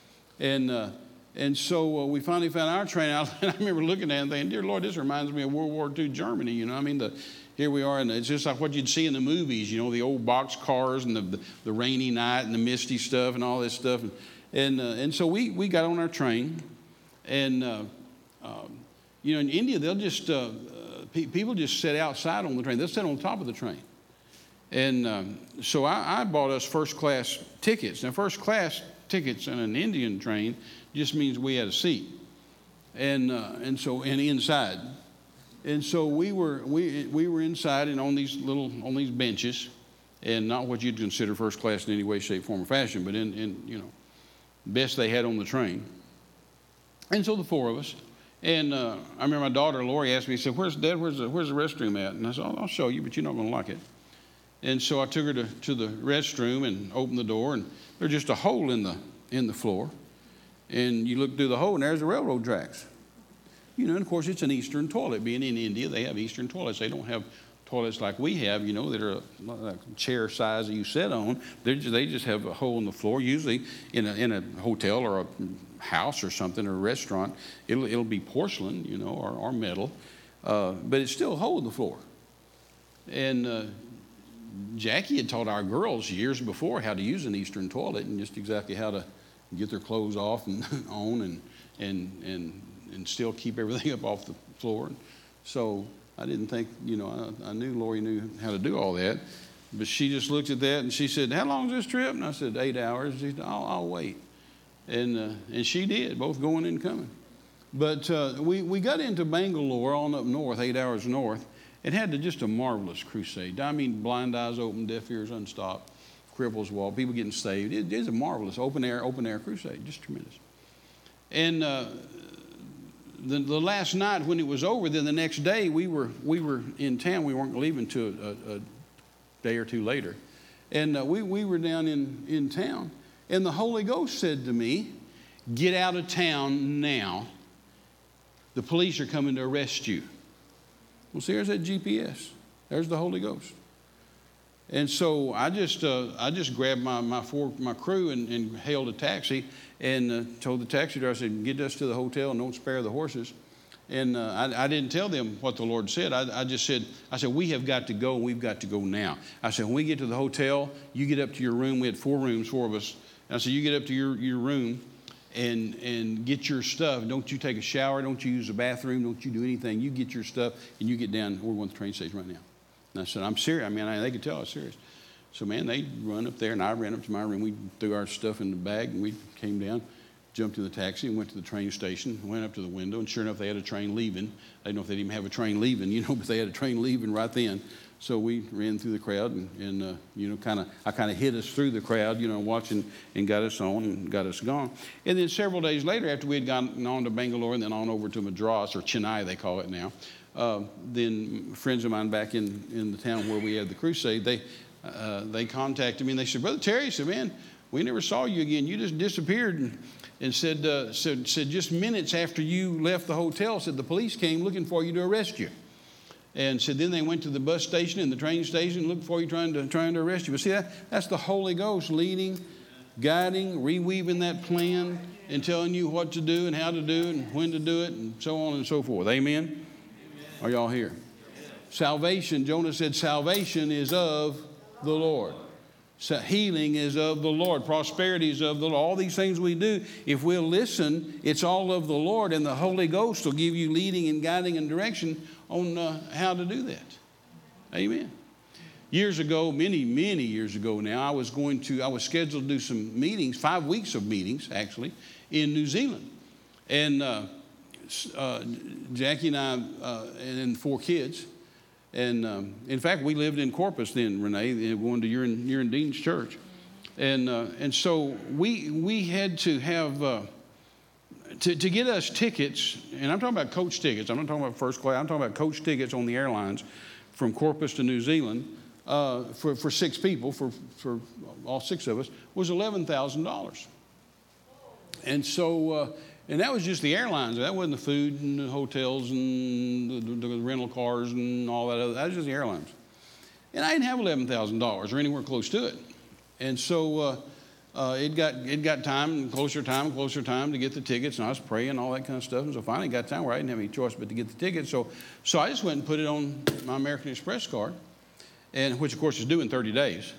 And so we finally found our train out. And I remember looking at it and thinking, dear Lord, this reminds me of World War II Germany. You know, I mean, here we are, and it's just like what you'd see in the movies, you know, the old box cars and the rainy night and the misty stuff and all this stuff. And so we got on our train. And, you know, in India, they'll just... people just sit outside on the train. They'll sit on top of the train. And so I bought us first class tickets. Now, first class tickets in an Indian train just means we had a seat. And inside. And so we were inside and on these benches, and not what you'd consider first class in any way, shape, form, or fashion, but in you know, best they had on the train. And so the 4 of us. And I remember my daughter, Lori, asked me, she said, where's the restroom at? And I said, I'll show you, but you're not going to like it. And so I took her to the restroom and opened the door, and there's just a hole in the floor. And you look through the hole, and there's the railroad tracks. You know, and of course, it's an Eastern toilet. Being in India, they have Eastern toilets. They don't have toilets like we have, you know, that are like a chair size that you sit on. They just have a hole in the floor. Usually in a hotel or a house or something, or a restaurant, it'll be porcelain, you know, or metal, but it's still a hole in the floor. And Jackie had taught our girls years before how to use an Eastern toilet and just exactly how to get their clothes off and on and still keep everything up off the floor. So I didn't think, you know, I knew Lori knew how to do all that, but she just looked at that and she said, how long is this trip? And I said, 8 hours. She said, I'll wait. And she did, both going and coming. But we got into Bangalore on up north, 8 hours north. It had just a marvelous crusade. I mean, blind eyes open, deaf ears unstopped, cripples walk, people getting saved. It is a marvelous open air crusade, just tremendous. And the last night when it was over, then the next day we were in town. We weren't leaving until a day or two later. And we were down in town. And the Holy Ghost said to me, get out of town now. The police are coming to arrest you. Well, see, there's that GPS. There's the Holy Ghost. And so I just grabbed my crew and hailed a taxi and told the taxi driver, I said, get us to the hotel and don't spare the horses. And I didn't tell them what the Lord said. I just said, we have got to go. We've got to go now. I said, when we get to the hotel, you get up to your room. We had 4 rooms, 4 of us. And I said, you get up to your room and get your stuff. Don't you take a shower. Don't you use the bathroom. Don't you do anything. You get your stuff and you get down. We're going to the train station right now. And I said, I'm serious. I mean, they could tell I was serious. So, man, they run up there, and I ran up to my room. We threw our stuff in the bag, and we came down, jumped in the taxi, and went to the train station, went up to the window, and sure enough, they had a train leaving. I didn't know if they'd even have a train leaving, you know, but they had a train leaving right then. So we ran through the crowd and you know, I kind of hid us through the crowd, you know, watching, and got us on and got us gone. And then several days later, after we had gone on to Bangalore and then on over to Madras, or Chennai they call it now, then friends of mine back in the town where we had the crusade, they contacted me and they said, Brother Terry, said, man, we never saw you again. You just disappeared. And said just minutes after you left the hotel, said the police came looking for you to arrest you. And said then they went to the bus station and the train station, looked for you, trying to arrest you. But see, that's the Holy Ghost leading, guiding, reweaving that plan, and telling you what to do and how to do it and when to do it and so on and so forth. Amen? Are y'all here? Salvation, Jonah said, salvation is of the Lord. So healing is of the Lord. Prosperity is of the Lord. All these things we do, if we'll listen, it's all of the Lord. And the Holy Ghost will give you leading and guiding and direction on how to do that. Amen. Years ago, many years ago now, I was scheduled to do some meetings, 5 weeks of meetings, actually, in New Zealand. And Jackie and I and 4 kids. And in fact, we lived in Corpus then, Renee, going to your and Dean's church. And so we had to have, to get us tickets, and I'm talking about coach tickets. I'm not talking about first class. I'm talking about coach tickets on the airlines from Corpus to New Zealand for 6 people, for all 6 of us, was $11,000. And so... and that was just the airlines. That wasn't the food and the hotels and the rental cars and all that other. That was just the airlines. And I didn't have $11,000 or anywhere close to it. And so it got closer time to get the tickets. And I was praying and all that kind of stuff. And so finally got time where I didn't have any choice but to get the tickets. So I just went and put it on my American Express card, and which of course is due in 30 days.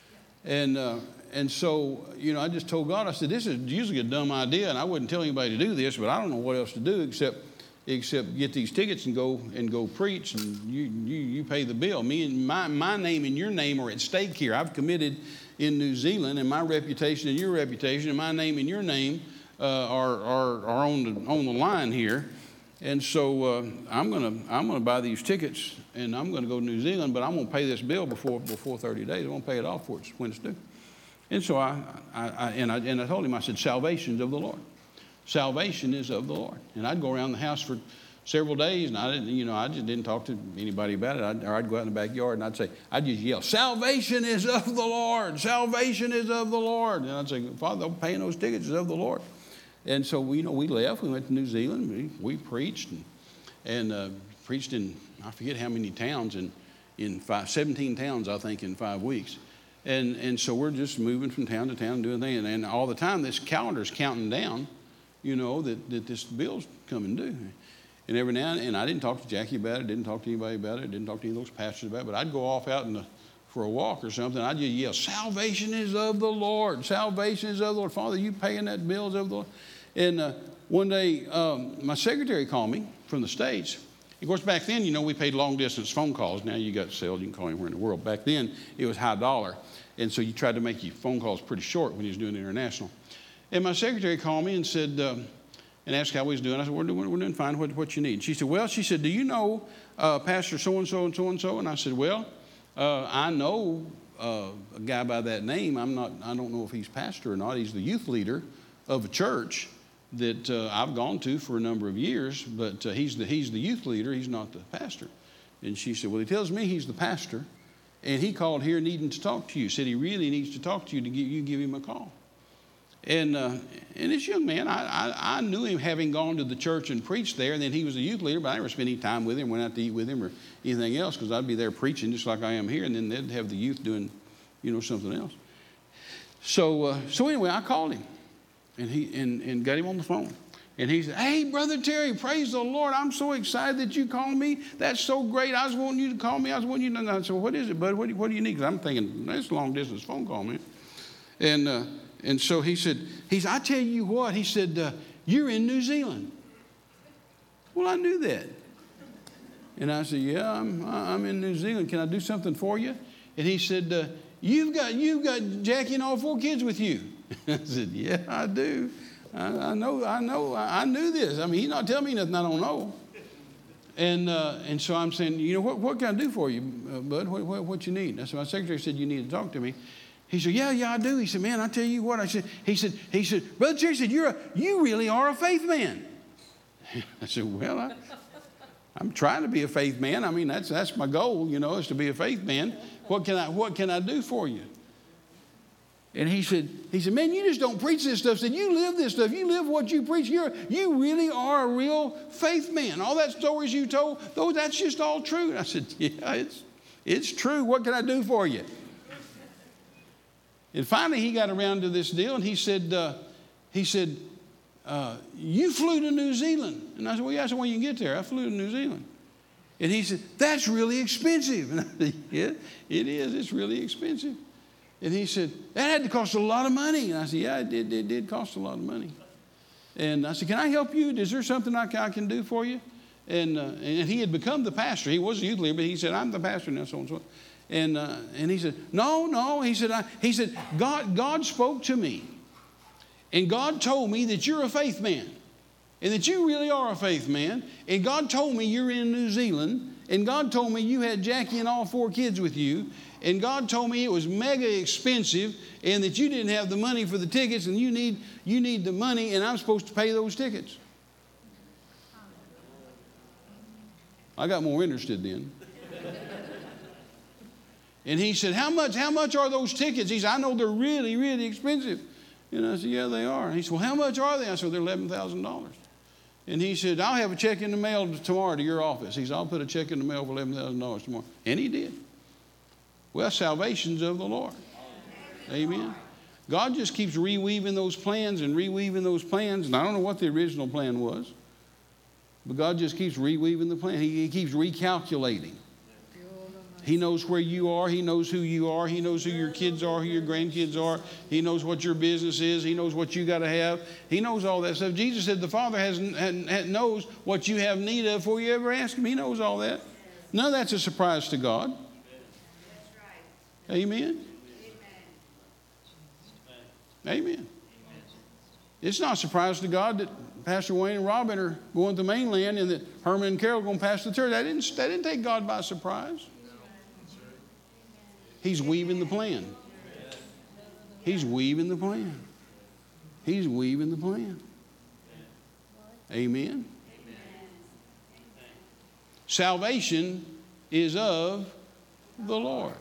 And so, I just told God, I said, this is usually a dumb idea, and I wouldn't tell anybody to do this, but I don't know what else to do except get these tickets and go preach, and you pay the bill. Me and my name and your name are at stake here. I've committed in New Zealand, and my reputation and your reputation, and my name and your name are on the line here. And so I'm gonna buy these tickets, and I'm gonna go to New Zealand, but I'm gonna pay this bill before 30 days. I'm gonna pay it off when it's due. And so I told him, I said, salvation is of the Lord. Salvation is of the Lord. And I'd go around the house for several days, and I just didn't talk to anybody about it. Or I'd go out in the backyard, and I'd just yell, salvation is of the Lord. Salvation is of the Lord. And I'd say, Father, I'm paying those tickets is of the Lord. And so we left. We went to New Zealand. We preached and preached in, I forget how many towns, in 17 towns, I think, in 5 weeks. And so we're just moving from town to town doing things. And all the time, this calendar's counting down, that this bill's coming due. And every now and then, I didn't talk to Jackie about it, didn't talk to anybody about it, didn't talk to any of those pastors about it, but I'd go off out for a walk or something. I'd just yell, salvation is of the Lord. Salvation is of the Lord. Father, you paying that bill is of the Lord. And one day, my secretary called me from the States. Of course, back then, we paid long-distance phone calls. Now you got cells, you can call anywhere in the world. Back then, it was high dollar. And so you tried to make your phone calls pretty short when you was doing international. And my secretary called me and said, and asked how we was doing. I said, we're doing fine. What you need? She said, do you know Pastor so-and-so and so-and-so? And I said, well, I know a guy by that name. I don't know if he's pastor or not. He's the youth leader of a church that I've gone to for a number of years, but he's the youth leader. He's not the pastor. And she said, well, he tells me he's the pastor, and he called here needing to talk to you. Said he really needs to talk to you to give him a call. And this young man, I knew him having gone to the church and preached there, and then he was a youth leader, but I never spent any time with him, went out to eat with him or anything else, because I'd be there preaching just like I am here, and then they'd have the youth doing, something else. So anyway, I called him, and got him on the phone. And he said, hey, Brother Terry, praise the Lord. I'm so excited that you called me. That's so great. I was wanting you to call me. I was wanting you to know. I said, well, what is it, bud? What do you need? Because I'm thinking, that's a long-distance phone call, man. And so he said, I tell you what, he said, you're in New Zealand. Well, I knew that. And I said, yeah, I'm in New Zealand. Can I do something for you? And he said, you've got Jackie and all 4 kids with you. I said, yeah, I do. I know. I knew this. I mean, he's not telling me nothing I don't know. And so I'm saying, what can I do for you, bud? What you need? And so my secretary said, you need to talk to me. He said, yeah, I do. He said, man, I tell you what. He said, Brother Terry said, you really are a faith man. I said, well, I'm trying to be a faith man. I mean, that's my goal, is to be a faith man. What can I do for you? And he said, man, you just don't preach this stuff. He said, you live this stuff. You live what you preach. You really are a real faith man. All that stories you told, that's just all true. And I said, yeah, it's true. What can I do for you? And finally, he got around to this deal, and he said, you flew to New Zealand. And I said, well, yeah, that's the way you can get there. I flew to New Zealand. And he said, that's really expensive. And I said, yeah, it is. It's really expensive. And he said, that had to cost a lot of money. And I said, yeah, it did cost a lot of money. And I said, can I help you? Is there something I can do for you? And he had become the pastor. He was a youth leader, but he said, I'm the pastor now, so and so. And he said, no. He said, God spoke to me. And God told me that you're a faith man. And that you really are a faith man. And God told me you're in New Zealand. And God told me you had Jackie and all 4 kids with you. And God told me it was mega expensive and that you didn't have the money for the tickets and you need the money and I'm supposed to pay those tickets. I got more interested then. And he said, how much are those tickets? He said, I know they're really, really expensive. And I said, yeah, they are. And he said, well, how much are they? I said, they're $11,000. And he said, I'll have a check in the mail tomorrow to your office. He said, I'll put a check in the mail for $11,000 tomorrow. And he did. Well, salvation's of the Lord. Amen. God just keeps reweaving those plans and reweaving those plans. And I don't know what the original plan was. But God just keeps reweaving the plan. He keeps recalculating. He knows where you are. He knows who you are. He knows who your kids are, who your grandkids are. He knows what your business is. He knows what you got to have. He knows all that stuff. Jesus said the Father knows what you have need of before you ever ask Him. He knows all that. None of that's a surprise to God. Amen. Amen. It's not a surprise to God that Pastor Wayne and Robin are going to the mainland and that Herman and Carol are going to pastor the church. That didn't take God by surprise. He's weaving the plan. He's weaving the plan. He's weaving the plan. Amen. Salvation is of the Lord.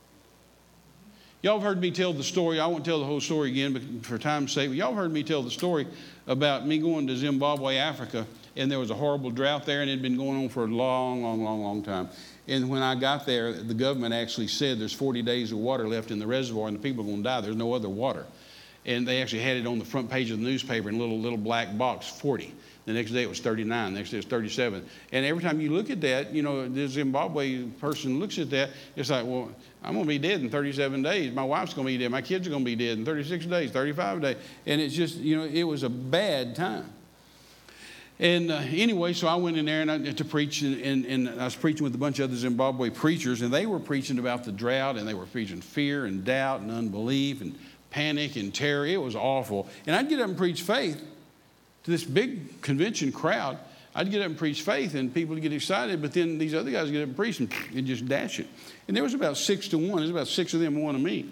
Y'all have heard me tell the story. I won't tell the whole story again, but for time's sake, y'all have heard me tell the story about me going to Zimbabwe, Africa, and there was a horrible drought there, and it had been going on for a long time. And when I got there, the government actually said there's 40 days of water left in the reservoir, and the people are going to die. There's no other water. And they actually had it on the front page of the newspaper in a little black box, 40. The next day it was 39. The next day it was 37. And every time you look at that, the Zimbabwe person looks at that, it's like, well, I'm going to be dead in 37 days. My wife's going to be dead. My kids are going to be dead in 36 days, 35 days. And it's just, it was a bad time. And anyway, so I went in there to preach, and I was preaching with a bunch of other Zimbabwe preachers, and they were preaching about the drought, and they were preaching fear and doubt and unbelief and panic and terror. It was awful. And I'd get up and preach faith to this big convention crowd. I'd get up and preach faith, and people would get excited, but then these other guys would get up and preach and just dash it. And there was about 6 to 1. There was about 6 of them, 1 of me.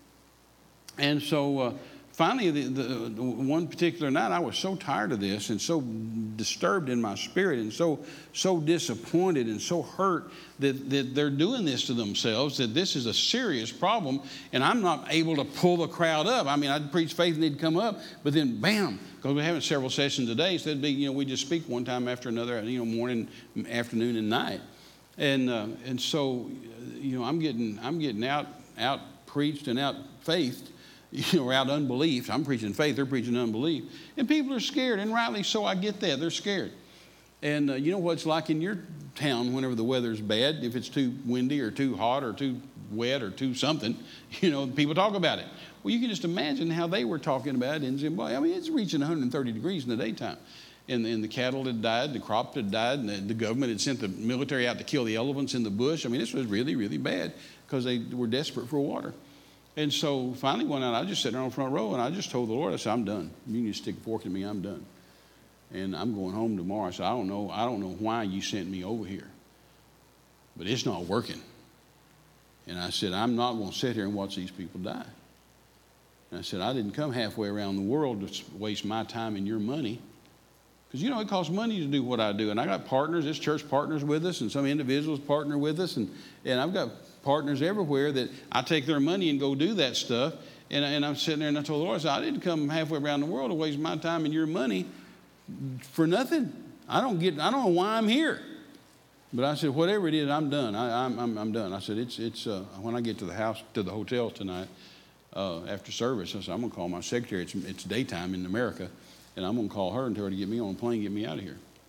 And so finally, the one particular night, I was so tired of this and so disturbed in my spirit and so disappointed and so hurt that they're doing this to themselves, that this is a serious problem, and I'm not able to pull the crowd up. I mean, I'd preach faith and they'd come up, but then bam, because we're having several sessions a day, so it'd be, we just speak one time after another, morning, afternoon, and night. And so, I'm getting out preached and out faithed, or out unbelief. I'm preaching faith, they're preaching unbelief. And people are scared, and rightly so. I get that. They're scared. And you know what it's like in your town whenever the weather's bad, if it's too windy or too hot or too wet or too something, people talk about it. Well, you can just imagine how they were talking about it in Zimbabwe. I mean, it's reaching 130 degrees in the daytime. And the cattle had died, the crop had died, and the government had sent the military out to kill the elephants in the bush. I mean, this was really, really bad because they were desperate for water. And so finally one night, I just sat there on the front row, and I just told the Lord, I said, I'm done. You can just stick a fork in me, I'm done. And I'm going home tomorrow. I said, I don't know why you sent me over here, but it's not working. And I said, I'm not going to sit here and watch these people die. And I said, I didn't come halfway around the world to waste my time and your money. Because, it costs money to do what I do. And I got partners, this church partners with us, and some individuals partner with us. And I've got partners everywhere that I take their money and go do that stuff. And I'm sitting there and I told the Lord, I said, I didn't come halfway around the world to waste my time and your money for nothing. I don't know why I'm here. But I said, whatever it is, I'm done. I'm done. I said, it's when I get to the hotel tonight after service, I said, I'm going to call my secretary. It's daytime in America. And I'm going to call her and tell her to get me on a plane, get me out of here.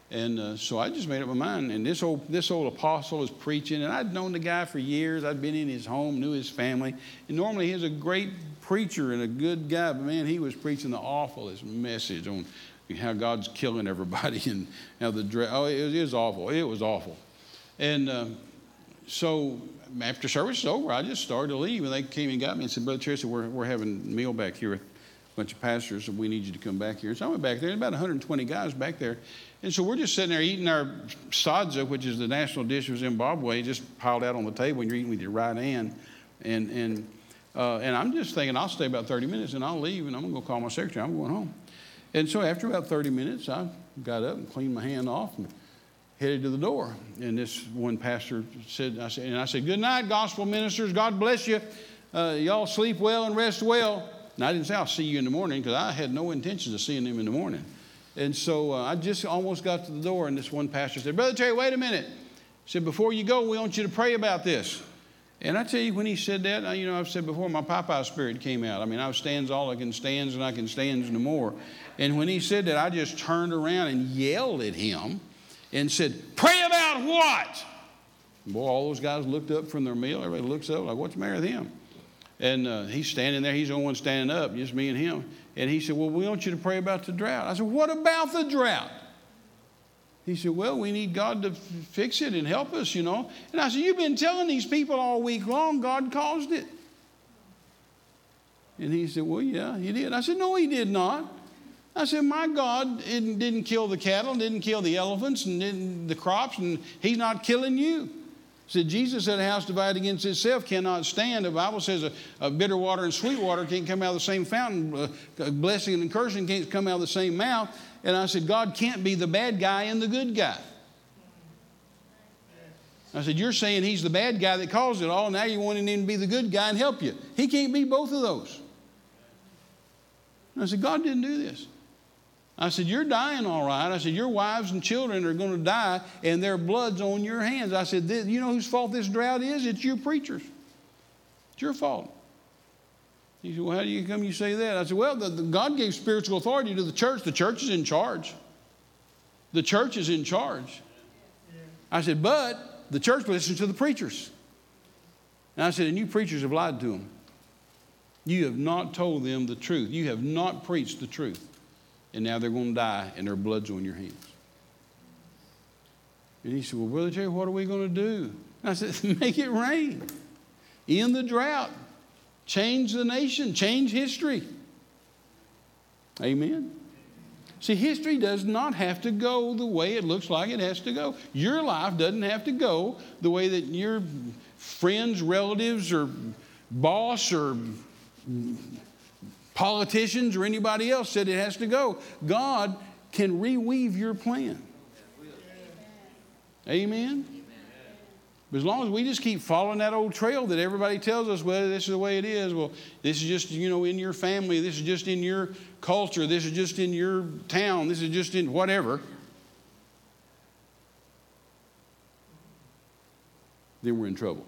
And so I just made up my mind. And this old apostle is preaching, and I'd known the guy for years. I'd been in his home, knew his family. And normally he's a great preacher and a good guy, but man, he was preaching the awfulest message on how God's killing everybody and how it was awful. It was awful. And so after service was over, I just started to leave, and they came and got me and said, Brother Terry, we're having a meal back here with a bunch of pastors, and we need you to come back here. So I went back there, and about 120 guys back there. And so we're just sitting there eating our sadza, which is the national dish of Zimbabwe, just piled out on the table, and you're eating with your right hand. And I'm just thinking, I'll stay about 30 minutes, and I'll leave, and I'm going to go call my secretary. I'm going home. And so after about 30 minutes, I got up and cleaned my hand off and headed to the door. And this one pastor said, I said, good night, gospel ministers. God bless you. Y'all sleep well and rest well. And I didn't say I'll see you in the morning, because I had no intentions of seeing them in the morning. And so I just almost got to the door, and this one pastor said, Brother Terry, wait a minute. He said, before you go, we want you to pray about this. And I tell you, when he said that, I've said before, my Popeye spirit came out. I mean, I stands all I can stands, and I can stands no more. And when he said that, I just turned around and yelled at him and said, pray about what? Boy, all those guys looked up from their meal. Everybody looks up like, what's the matter with him? And he's standing there. He's the only one standing up, just me and him. And he said, well, we want you to pray about the drought. I said, what about the drought? He said, well, we need God to fix it and help us, And I said, you've been telling these people all week long God caused it. And he said, well, yeah, he did. I said, no, he did not. I said, my God didn't kill the cattle, didn't kill the elephants, and didn't the crops, and he's not killing you. I said, Jesus said a house divided against itself cannot stand. The Bible says a bitter water and sweet water can't come out of the same fountain. Blessing and cursing can't come out of the same mouth. And I said, God can't be the bad guy and the good guy. I said, you're saying he's the bad guy that caused it all. Now you want him to be the good guy and help you. He can't be both of those. And I said, God didn't do this. I said, you're dying all right. I said, your wives and children are going to die, and their blood's on your hands. I said, you know whose fault this drought is? It's you preachers. It's your fault. He said, well, how do you come you say that? I said, well, God gave spiritual authority to the church. The church is in charge. The church is in charge. I said, but the church listens to the preachers. And I said, and you preachers have lied to them. You have not told them the truth. You have not preached the truth. And now they're going to die, and their blood's on your hands. And he said, well, Brother Terry, what are we going to do? And I said, make it rain. End the drought. Change the nation. Change history. Amen. See, history does not have to go the way it looks like it has to go. Your life doesn't have to go the way that your friends, relatives, or boss, or politicians or anybody else said it has to go. God can reweave your plan. Amen? But as long as we just keep following that old trail that everybody tells us, well, this is the way it is. Well, this is just, in your family. This is just in your culture. This is just in your town. This is just in whatever. Then we're in trouble.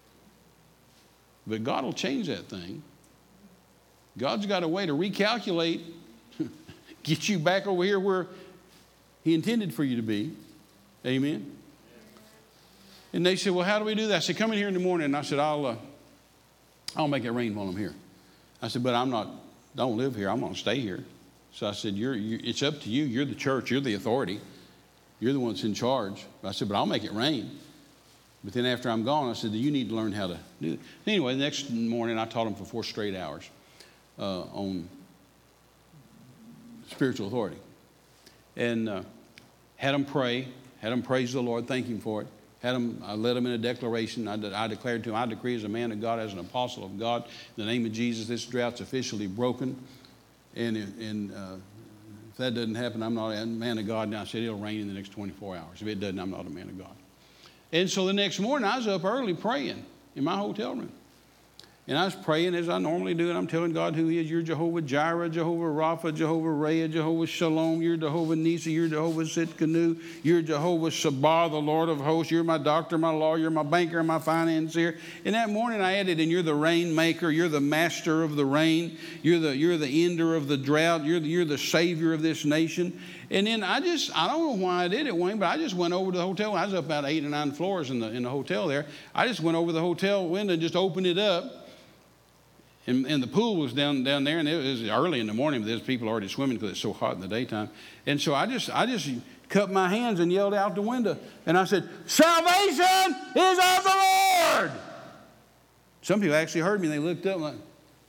But God will change that thing. God's got a way to recalculate, get you back over here where He intended for you to be. Amen. And they said, well, how do we do that? I said, come in here in the morning. And I said, I'll make it rain while I'm here. I said, but don't live here. I'm going to stay here. So I said, it's up to you. You're the church. You're the authority. You're the one that's in charge. I said, but I'll make it rain. But then after I'm gone, I said, you need to learn how to do it. Anyway, the next morning, I taught them for 4 straight hours. On spiritual authority. And had them pray, had them praise the Lord, thank Him for it. I led them in a declaration. I declared to them, I decree as a man of God, as an apostle of God, in the name of Jesus, this drought's officially broken. And if that doesn't happen, I'm not a man of God. And I said, it'll rain in the next 24 hours. If it doesn't, I'm not a man of God. And so the next morning, I was up early praying in my hotel room. And I was praying as I normally do, and I'm telling God who He is. You're Jehovah Jireh, Jehovah Rapha, Jehovah Rhea, Jehovah Shalom. You're Jehovah Nisi. You're Jehovah Sitkanu. You're Jehovah Sabah, the Lord of hosts. You're my doctor, my lawyer, my banker, my financier. And that morning I added, and you're the rain maker. You're the master of the rain. You're the ender of the drought. You're the savior of this nation. And then I don't know why I did it, Wayne, but I just went over to the hotel. I was up about 8 or 9 floors in the hotel there. I just went over to the hotel window and just opened it up. And the pool was down there, and it was early in the morning, but there's people already swimming because it's so hot in the daytime. And so I just cupped my hands and yelled out the window. And I said, salvation is of the Lord. Some people actually heard me, and they looked up like,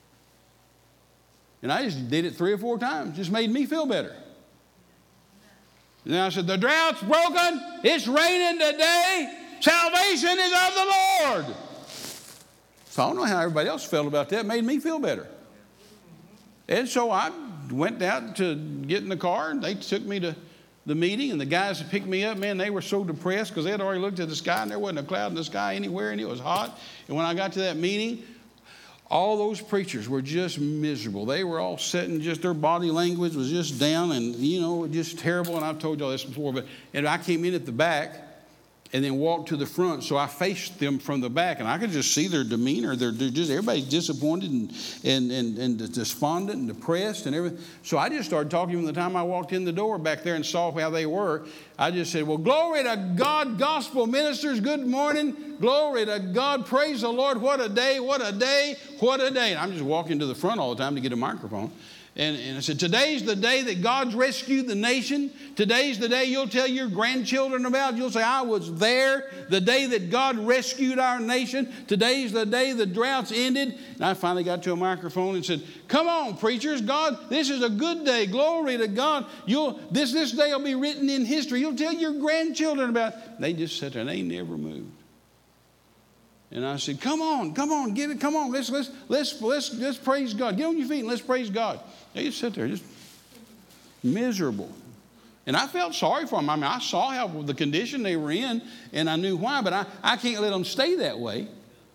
and I just did it 3 or 4 times. Just made me feel better. And I said, the drought's broken. It's raining today. Salvation is of the Lord. So I don't know how everybody else felt about that. It made me feel better. And so I went out to get in the car, and they took me to the meeting, and the guys that picked me up, man, they were so depressed because they had already looked at the sky, and there wasn't a cloud in the sky anywhere, and it was hot. And when I got to that meeting, all those preachers were just miserable. They were all sitting, just their body language was just down and, just terrible. And I've told y'all this before, and I came in at the back and then walked to the front. So I faced them from the back, and I could just see their demeanor. They're just, everybody's disappointed and despondent and depressed and everything. So I just started talking from the time I walked in the door back there and saw how they were. I just said, well, glory to God, gospel ministers, good morning. Glory to God, praise the Lord. What a day, what a day, what a day. And I'm just walking to the front all the time to get a microphone. And I said, today's the day that God's rescued the nation. Today's the day you'll tell your grandchildren about. You'll say, I was there the day that God rescued our nation. Today's the day the droughts ended. And I finally got to a microphone and said, come on, preachers. God, this is a good day. Glory to God. This day will be written in history. You'll tell your grandchildren about it. They just sat there and they never moved. And I said, come on, get it, come on, let's praise God. Get on your feet and let's praise God. They just sit there, just miserable. And I felt sorry for them. I mean, I saw how the condition they were in, and I knew why, but I can't let them stay that way. Amen.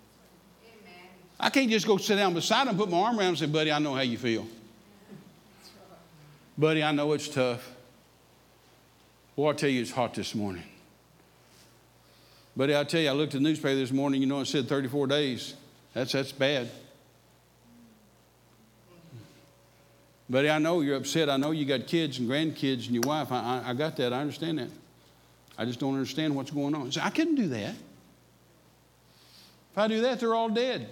I can't just go sit down beside them, put my arm around them and say, buddy, I know how you feel. Buddy, I know it's tough. Boy, I'll tell you, it's hot this morning. Buddy, I'll tell you, I looked at the newspaper this morning, it said 34 days. That's bad. Buddy, I know you're upset. I know you got kids and grandkids and your wife. I got that. I understand that. I just don't understand what's going on. So I couldn't do that. If I do that, they're all dead.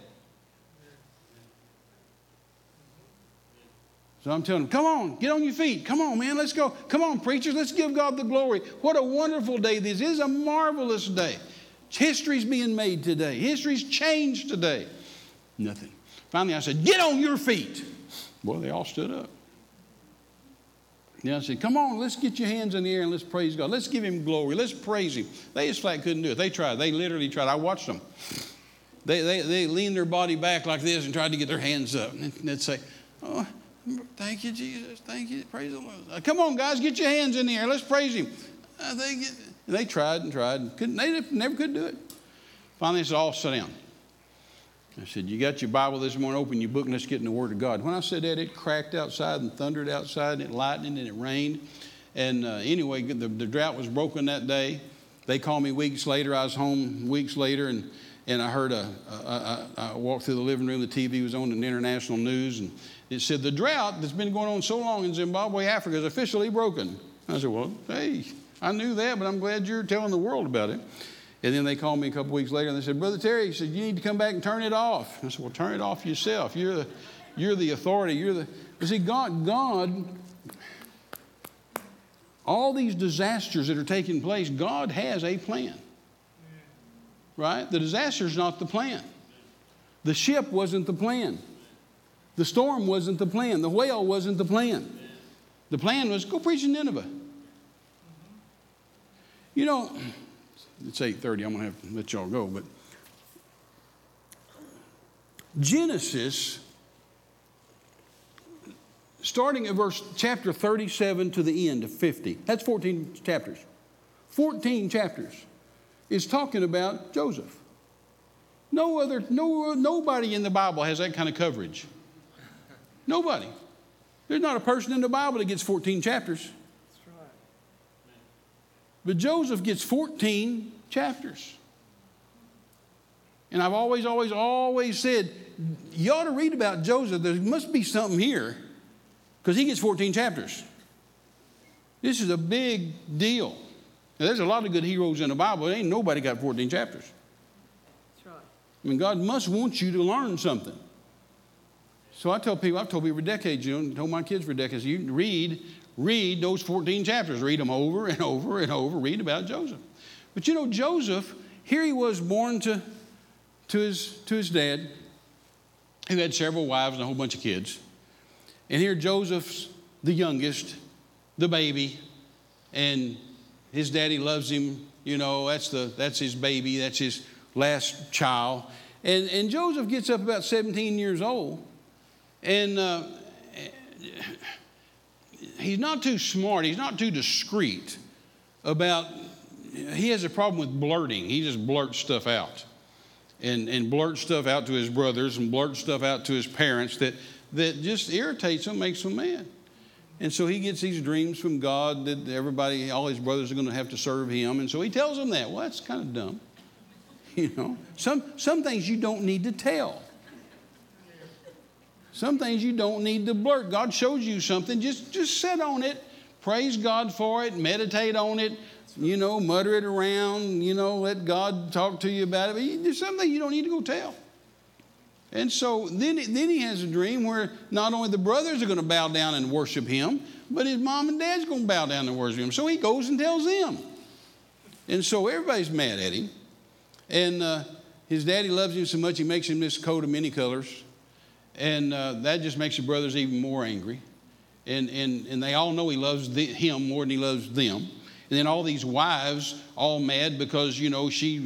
So I'm telling them, come on, get on your feet. Come on, man, let's go. Come on, preachers, let's give God the glory. What a wonderful day this is, a marvelous day. History's being made today. History's changed today. Nothing. Finally, I said, get on your feet. Boy, they all stood up. Then I said, come on, let's get your hands in the air and let's praise God. Let's give him glory. Let's praise him. They just flat couldn't do it. They tried. They literally tried. I watched them. They leaned their body back like this and tried to get their hands up. And they'd say, oh, thank you, Jesus. Thank you. Praise the Lord. Come on, guys, get your hands in the air. Let's praise him. They tried and tried. They never could do it. Finally, they said, all sit down. I said, you got your Bible this morning, open your book, and let's get in the Word of God. When I said that, it cracked outside and thundered outside, and it lightened and it rained. And anyway, the drought was broken that day. They called me weeks later. I was home weeks later, and I heard I walked through the living room. The TV was on the international news, and it said, the drought that's been going on so long in Zimbabwe, Africa, is officially broken. I said, well, hey, I knew that, but I'm glad you're telling the world about it. And then they called me a couple weeks later, and they said, Brother Terry, said, you need to come back and turn it off. I said, well, turn it off yourself. You're the authority. You see, God, all these disasters that are taking place, God has a plan. Right? The disaster is not the plan. The ship wasn't the plan. The storm wasn't the plan. The whale wasn't the plan. The plan was go preach in Nineveh. It's 8:30. I'm going to have to let y'all go. But Genesis, starting at chapter 37 to the end of 50. That's 14 chapters. 14 chapters is talking about Joseph. Nobody in the Bible has that kind of coverage. Nobody. There's not a person in the Bible that gets 14 chapters. That's right. But Joseph gets 14 chapters. And I've always said, you ought to read about Joseph. There must be something here because he gets 14 chapters. This is a big deal. Now, there's a lot of good heroes in the Bible. Ain't nobody got 14 chapters. That's right. I mean, God must want you to learn something. So I tell people, I've told people for decades, told my kids for decades, you read those 14 chapters. Read them over and over and over. Read about Joseph. But Joseph, here he was born to his dad, who had several wives and a whole bunch of kids. And here Joseph's the youngest, the baby, and his daddy loves him. That's his baby. That's his last child. And Joseph gets up about 17 years old. And he's not too smart. He's not too discreet about, he has a problem with blurting. He just blurts stuff out. And blurts stuff out to his brothers and blurts stuff out to his parents that just irritates him, makes him mad. And so he gets these dreams from God that all his brothers are going to have to serve him. And so he tells them that. Well, that's kind of dumb. Some things you don't need to tell. Some things you don't need to blurt. God shows you something. Just sit on it. Praise God for it. Meditate on it. Mutter it around. Let God talk to you about it. But there's something you don't need to go tell. And so then he has a dream where not only the brothers are going to bow down and worship him, but his mom and dad's going to bow down and worship him. So he goes and tells them. And so everybody's mad at him. And his daddy loves him so much he makes him this coat of many colors. And that just makes the brothers even more angry. And they all know he loves him more than he loves them. And then all these wives all mad because, he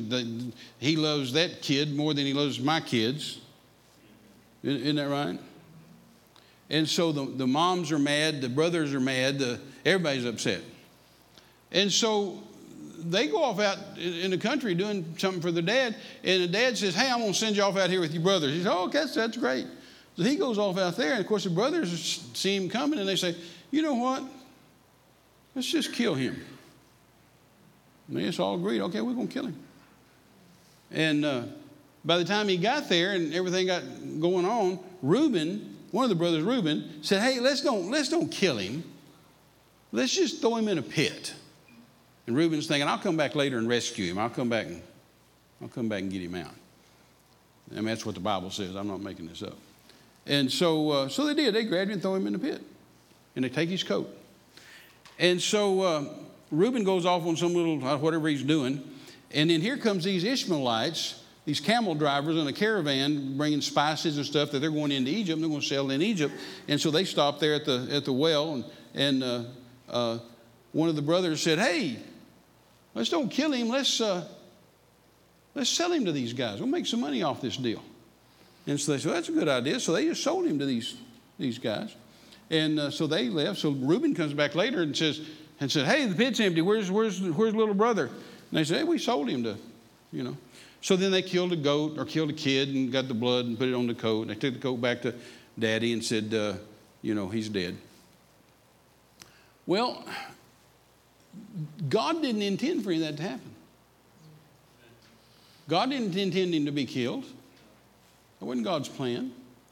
loves that kid more than he loves my kids. Isn't that right? And so the moms are mad, the brothers are mad, everybody's upset. And so they go off out in the country doing something for their dad. And the dad says, hey, I'm going to send you off out here with your brothers. He says, oh, that's great. So he goes off out there. And, of course, the brothers see him coming. And they say, you know what? Let's just kill him. And they just all agreed, okay, we're going to kill him. And by the time he got there and everything got going on, Reuben, one of the brothers, Reuben, said, hey, let's don't kill him. Let's just throw him in a pit. And Reuben's thinking, I'll come back later and rescue him. I'll come back and get him out. I mean, that's what the Bible says. I'm not making this up. And so they did. They grabbed him and throw him in the pit. And they take his coat. And so Reuben goes off on some little, whatever he's doing. And then here comes these Ishmaelites, these camel drivers in a caravan bringing spices and stuff that they're going into Egypt. They're going to sell in Egypt. And so they stop there at the well. And one of the brothers said, hey, let's don't kill him. Let's sell him to these guys. We'll make some money off this deal. And so they said, well, that's a good idea. So they just sold him to these guys. And so they left. So Reuben comes back later and says, hey, the pit's empty. Where's little brother? And they say, hey, we sold him to. So then they killed a goat or killed a kid and got the blood and put it on the coat. And they took the coat back to Daddy and said, he's dead. Well, God didn't intend for that to happen. God didn't intend him to be killed. That wasn't God's plan.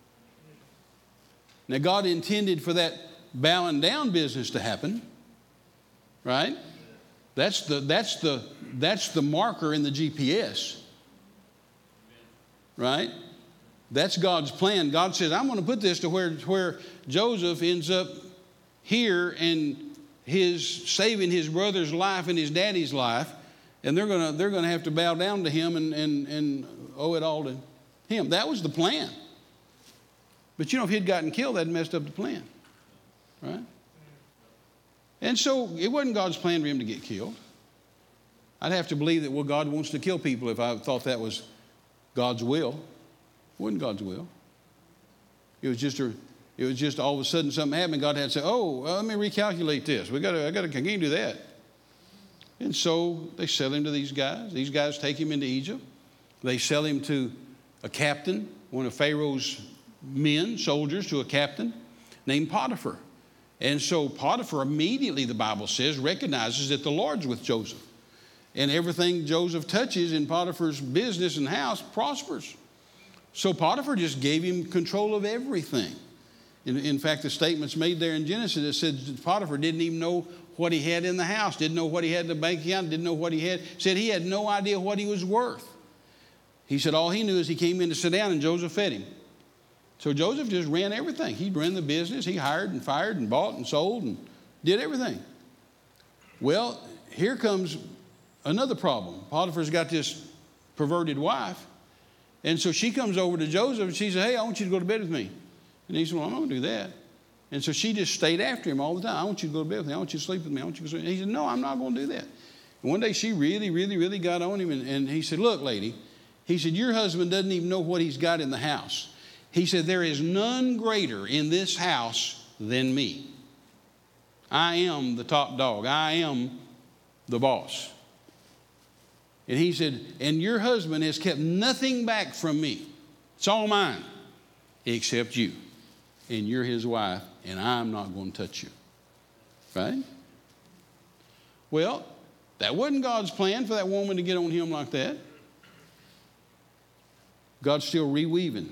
Now, God intended for that bowing down business to happen, right? That's the marker in the GPS, right? That's God's plan. God says, I'm going to put this to where Joseph ends up here and saving his brother's life and his daddy's life, and they're going to have to bow down to him and owe it all to him. That was the plan. But if he'd gotten killed, that'd messed up the plan, right? And so it wasn't God's plan for him to get killed. I'd have to believe that, God wants to kill people if I thought that was God's will. It wasn't God's will. It was just all of a sudden something happened. God had to say, let me recalculate this. I can't do that. And so they sell him to these guys. These guys take him into Egypt. They sell him to a captain, one of Pharaoh's men, soldiers, to a captain named Potiphar. And so Potiphar immediately, the Bible says, recognizes that the Lord's with Joseph. And everything Joseph touches in Potiphar's business and house prospers. So Potiphar just gave him control of everything. In fact, the statement's made there in Genesis that said Potiphar didn't even know what he had in the house, didn't know what he had in the bank account, didn't know what he had. Said he had no idea what he was worth. He said all he knew is he came in to sit down and Joseph fed him. So Joseph just ran everything. He ran the business. He hired and fired and bought and sold and did everything. Well, here comes another problem. Potiphar's got this perverted wife. And so she comes over to Joseph and she said, hey, I want you to go to bed with me. And he said, well, I'm not going to do that. And so she just stayed after him all the time. I want you to go to bed with me. I want you to sleep with me. I want you to sleep. And he said, no, I'm not going to do that. And one day she really got on him. And he said, look, lady, he said, your husband doesn't even know what he's got in the house. He said, there is none greater in this house than me. I am the top dog. I am the boss. And he said, and your husband has kept nothing back from me. It's all mine, except you. And you're his wife, and I'm not going to touch you. Right? Well, that wasn't God's plan for that woman to get on him like that. God's still reweaving.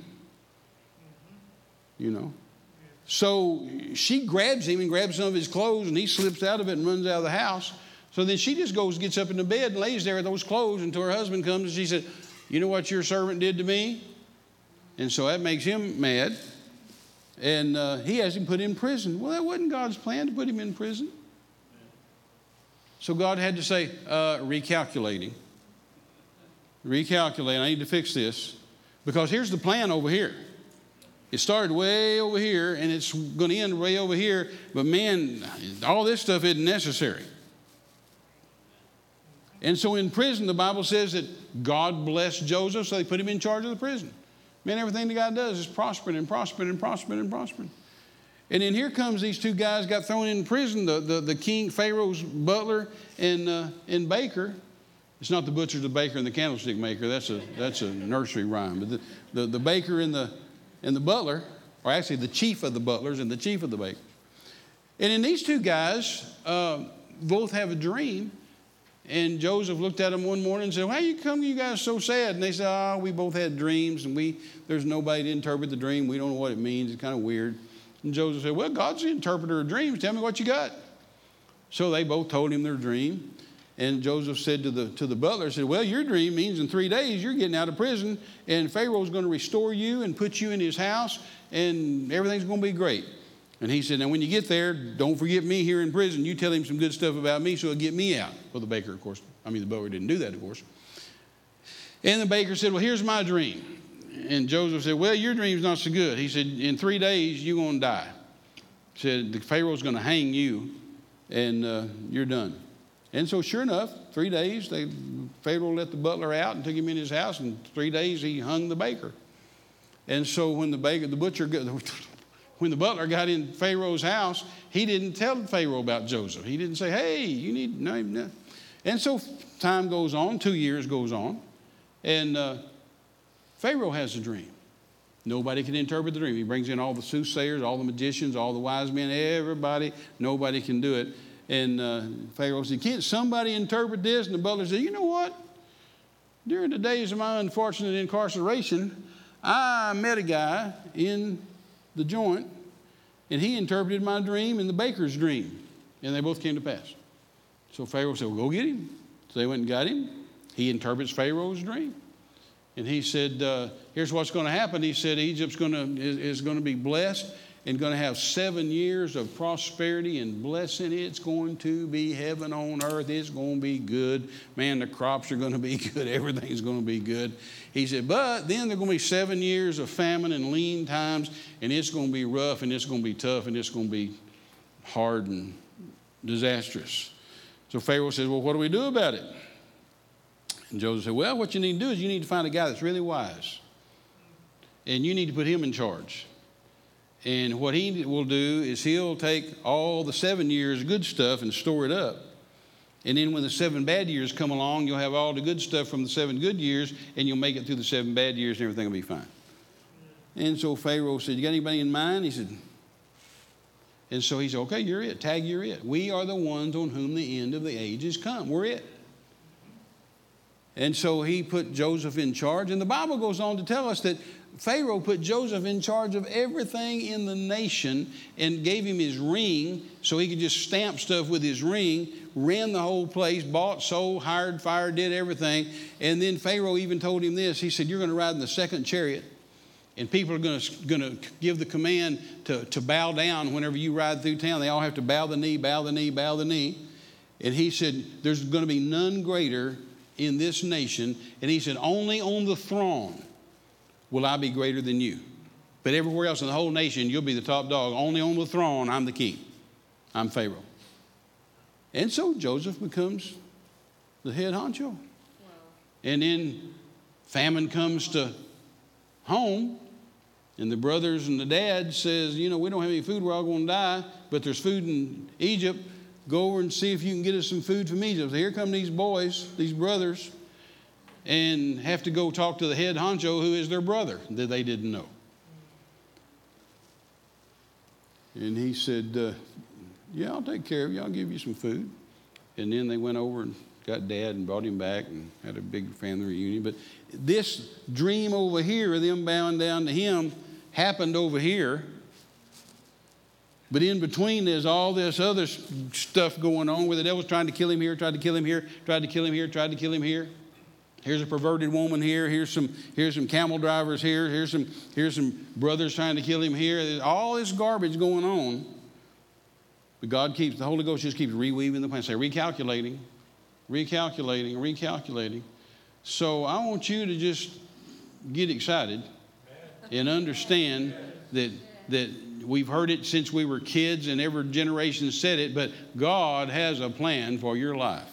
You know. So she grabs him and grabs some of his clothes, and he slips out of it and runs out of the house. So then she just gets up in the bed and lays there with those clothes until her husband comes, and she said, you know what your servant did to me? And so that makes him mad. And he has him put in prison. Well, that wasn't God's plan to put him in prison. So God had to say, recalculating. Recalculate. I need to fix this. Because here's the plan over here. It started way over here, and it's going to end way over here. But man, all this stuff isn't necessary. And so in prison, the Bible says that God blessed Joseph, so they put him in charge of the prison. Man, everything that God does is prospering and prospering and prospering and prospering. And then here comes these two guys got thrown in prison, the king, Pharaoh's butler, and baker. It's not the butcher, the baker, and the candlestick maker. That's a nursery rhyme. But the baker and the butler, or actually the chief of the butlers and the chief of the bakers. And then these two guys both have a dream. And Joseph looked at them one morning and said, how come you guys so sad? And they said, we both had dreams, and there's nobody to interpret the dream. We don't know what it means. It's kind of weird. And Joseph said, well, God's the interpreter of dreams. Tell me what you got. So they both told him their dream. And Joseph said to the butler, said, well, your dream means in 3 days you're getting out of prison, and Pharaoh's going to restore you and put you in his house, and everything's going to be great. And he said, now when you get there, don't forget me here in prison. You tell him some good stuff about me so he'll get me out. Well, the butler didn't do that, of course. And the baker said, well, here's my dream. And Joseph said, well, your dream's not so good. He said, in 3 days, you're going to die. He said, the Pharaoh's going to hang you, and you're done. And so sure enough, 3 days, Pharaoh let the butler out and took him in his house. And 3 days, he hung the baker. And so when the butler got in Pharaoh's house, he didn't tell Pharaoh about Joseph. He didn't say, hey, you need, no. And so time goes on, 2 years goes on, and Pharaoh has a dream. Nobody can interpret the dream. He brings in all the soothsayers, all the magicians, all the wise men, everybody, nobody can do it. And Pharaoh said, can't somebody interpret this? And the butler said, you know what? During the days of my unfortunate incarceration, I met a guy in the joint, and he interpreted my dream and the baker's dream, and they both came to pass. So Pharaoh said, well, go get him. So they went and got him. He interprets Pharaoh's dream. And he said, here's what's going to happen. He said, Egypt's is going to be blessed and going to have 7 years of prosperity and blessing. It's going to be heaven on earth. It's going to be good. Man, the crops are going to be good. Everything's going to be good. He said, but then there are going to be 7 years of famine and lean times, and it's going to be rough, and it's going to be tough, and it's going to be hard and disastrous. So Pharaoh says, well, what do we do about it? And Joseph said, well, what you need to do is you need to find a guy that's really wise, and you need to put him in charge. And what he will do is he'll take all the 7 years good stuff and store it up. And then when the 7 bad years come along, you'll have all the good stuff from the 7 good years, and you'll make it through the 7 bad years, and everything will be fine. And so Pharaoh said, you got anybody in mind? He said, and so he said, okay, you're it. Tag, you're it. We are the ones on whom the end of the age has come. We're it. And so he put Joseph in charge. And the Bible goes on to tell us that Pharaoh put Joseph in charge of everything in the nation and gave him his ring so he could just stamp stuff with his ring, ran the whole place, bought, sold, hired, fired, did everything. And then Pharaoh even told him this. He said, you're going to ride in the second chariot, and people are going to give the command to bow down whenever you ride through town. They all have to bow the knee, bow the knee, bow the knee. And he said, there's going to be none greater in this nation. And he said, only on the throne will I be greater than you. But everywhere else in the whole nation, you'll be the top dog. Only on the throne, I'm the king. I'm Pharaoh. And so Joseph becomes the head honcho. Wow. And then famine comes to home, and the brothers and the dad says, we don't have any food, we're all going to die, but there's food in Egypt. Go over and see if you can get us some food from Egypt. So here come these boys, these brothers, and have to go talk to the head honcho, who is their brother, that they didn't know. And he said, yeah, I'll take care of you. I'll give you some food. And then they went over and got Dad and brought him back and had a big family reunion. But this dream over here of them bowing down to him happened over here. But in between, there's all this other stuff going on where the devil's trying to kill him here, tried to kill him here, tried to kill him here, tried to kill him here. Here's a perverted woman here. Here's some camel drivers here. Here's some brothers trying to kill him here. There's all this garbage going on. But the Holy Ghost just keeps reweaving the plan. Say, recalculating. So I want you to just get excited and understand that we've heard it since we were kids and every generation said it, but God has a plan for your life.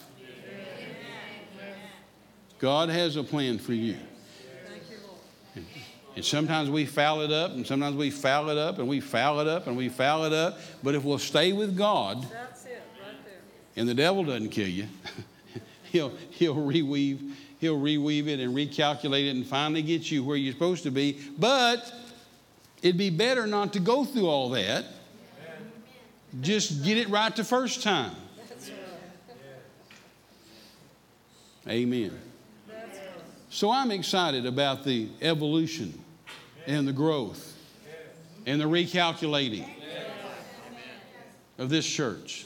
God has a plan for you. And sometimes we foul it up, and sometimes we foul it up, and we foul it up, and we foul it up. But if we'll stay with God, that's it, right there. And the devil doesn't kill you, he'll reweave it and recalculate it and finally get you where you're supposed to be. But it'd be better not to go through all that. Just get it right the first time. Amen. So I'm excited about the evolution and the growth and the recalculating of this church.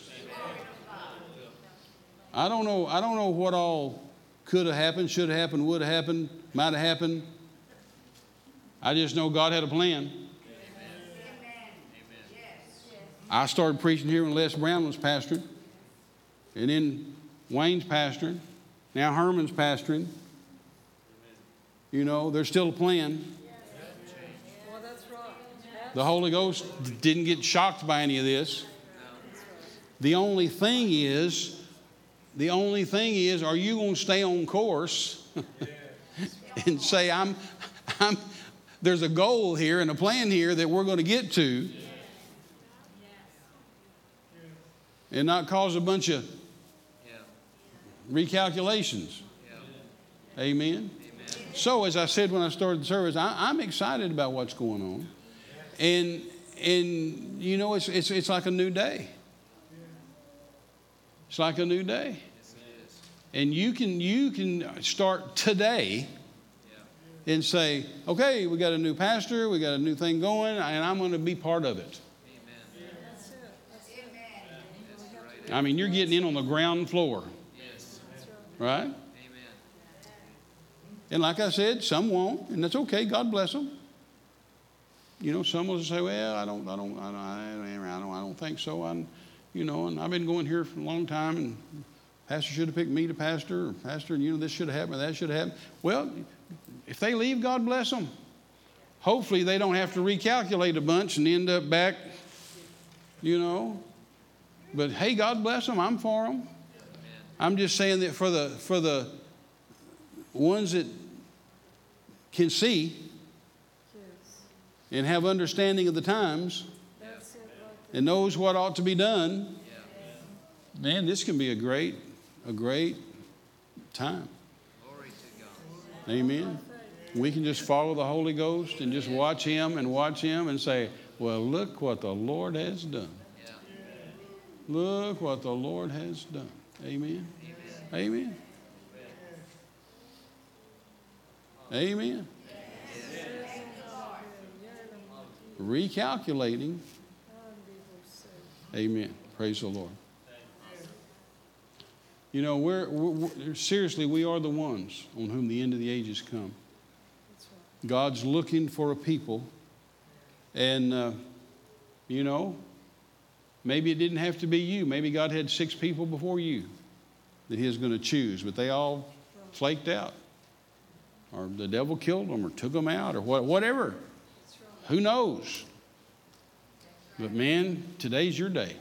I don't know what all could have happened, should have happened, would have happened, might have happened. I just know God had a plan. I started preaching here when Les Brown was pastoring, and then Wayne's pastoring. Now Herman's pastoring. There's still a plan. Well, that's right. The Holy Ghost didn't get shocked by any of this. The only thing is, are you going to stay on course and say, there's a goal here and a plan here that we're going to get to, and not cause a bunch of recalculations. Amen. So, as I said when I started the service, I'm excited about what's going on, and it's like a new day. It's like a new day, and you can start today and say, okay, we got a new pastor, we got a new thing going, and I'm going to be part of it. I mean, you're getting in on the ground floor, right? And like I said, some won't, and that's okay. God bless them. Some will say, "Well, I don't think so." And I've been going here for a long time, and pastor should have picked me to pastor, or pastor, this should have happened, that should have happened. Well, if they leave, God bless them. Hopefully, they don't have to recalculate a bunch and end up back, But hey, God bless them. I'm for them. I'm just saying that for the ones that can see and have understanding of the times and knows what ought to be done, man, this can be a great time. Amen. We can just follow the Holy Ghost and just watch Him and say, well, look what the Lord has done. Look what the Lord has done. Amen. Amen. Amen. recalculating. Amen. Praise the Lord. You know, we're seriously, we are the ones on whom the end of the ages come. God's looking for a people. And, you know, maybe it didn't have to be you. Maybe God had 6 people before you that he was going to choose, but they all flaked out. Or the devil killed them or took them out or whatever. Who knows? But man, today's your day.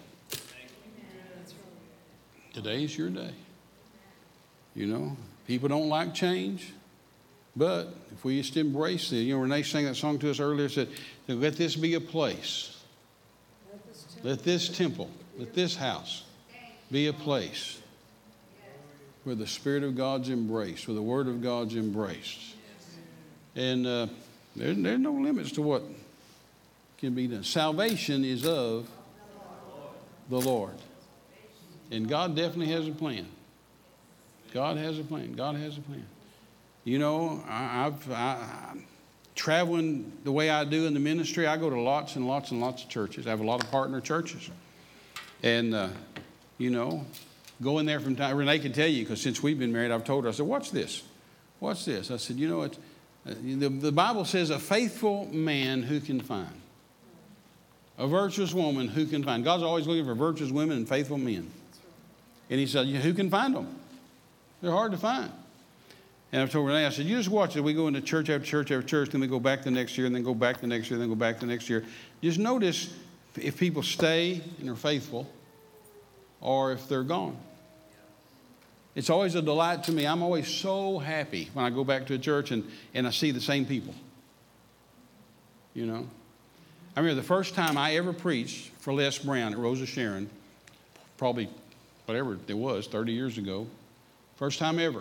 Today's your day. You know, people don't like change, but if we just embrace it, you know, Renee sang that song to us earlier, said, let this be a place. Let this temple, let this house be a place where the Spirit of God's embraced, where the Word of God's embraced. And there's no limits to what can be done. Salvation is of the Lord. And God definitely has a plan. God has a plan. God has a plan. You know, I'm traveling the way I do in the ministry. I go to lots and lots and lots of churches. I have a lot of partner churches. And, you know, go in there from time. Renee can tell you, because since we've been married, I've told her, I said, watch this. Watch this. I said, you know, the Bible says a faithful man who can find. A virtuous woman who can find. God's always looking for virtuous women and faithful men. And he said, who can find them? They're hard to find. And I've told Renee, I said, you just watch it. We go into church after church after church, then we go back the next year, and then go back the next year, then go back the next year. Just notice if people stay and are faithful or if they're gone. It's always a delight to me. I'm always so happy when I go back to a church and I see the same people. You know? I remember the first time I ever preached for Les Brown at Rosa Sharon, probably whatever it was, 30 years ago. First time ever.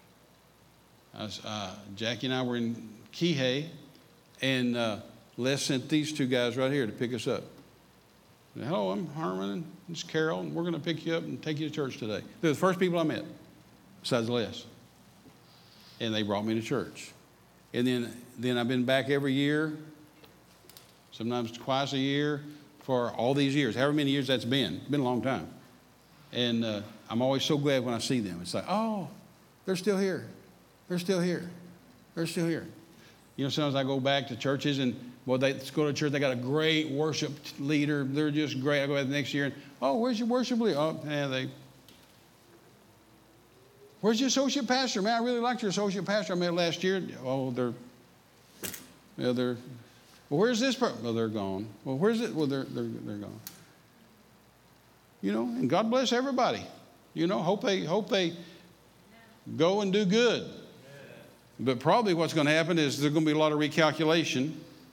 Jackie and I were in Kihei, and Les sent these 2 guys right here to pick us up. Hello, I'm Herman, and it's Carol, and we're going to pick you up and take you to church today. They're the first people I met, besides Les. And they brought me to church. And then I've been back every year, sometimes twice a year, for all these years, however many years that's been. It's been a long time. And I'm always so glad when I see them. It's like, oh, they're still here. They're still here. They're still here. You know, sometimes I go back to churches and, well, they go to church. They got a great worship leader. They're just great. I go back the next year and, oh, where's your worship leader? Oh, yeah, where's your associate pastor? Man, I really liked your associate pastor I met last year. Oh, well, where's this person? Well, they're gone. Well, where's it? Well, they're gone. You know, and God bless everybody. You know, hope they go and do good. But probably what's going to happen is there's going to be a lot of recalculation.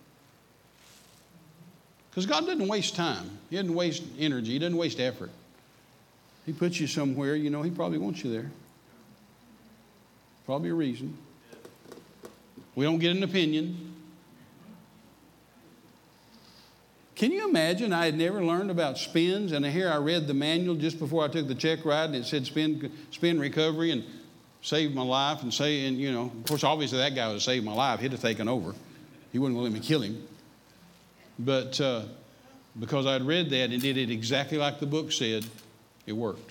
Because God doesn't waste time. He doesn't waste energy. He doesn't waste effort. He puts you somewhere, you know, he probably wants you there. Probably a reason. We don't get an opinion. Can you imagine I had never learned about spins, and here I read the manual just before I took the check ride, and it said spin recovery and saved my life, and you know, of course, obviously that guy would have saved my life. He'd have taken over. He wouldn't let me kill him. But because I'd read that and did it exactly like the book said, it worked.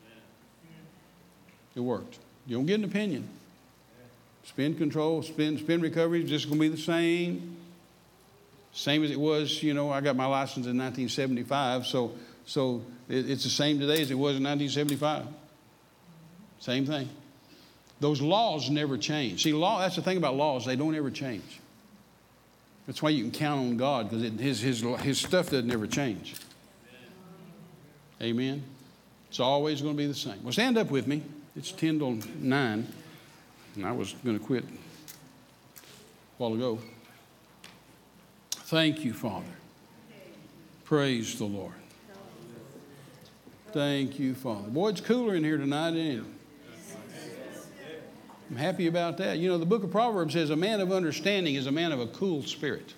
It worked. You don't get an opinion. Spin control, spin recovery is just going to be the same. Same as it was, you know, I got my license in 1975, so it's the same today as it was in 1975. Same thing. Those laws never change. See, that's the thing about laws, they don't ever change. That's why you can count on God, because his stuff doesn't ever change. Amen? It's always going to be the same. Well, stand up with me. It's 10 till 9, and I was going to quit a while ago. Thank you, Father. Praise the Lord. Thank you, Father. Boy, it's cooler in here tonight, isn't it? I'm happy about that. You know, the book of Proverbs says a man of understanding is a man of a cool spirit.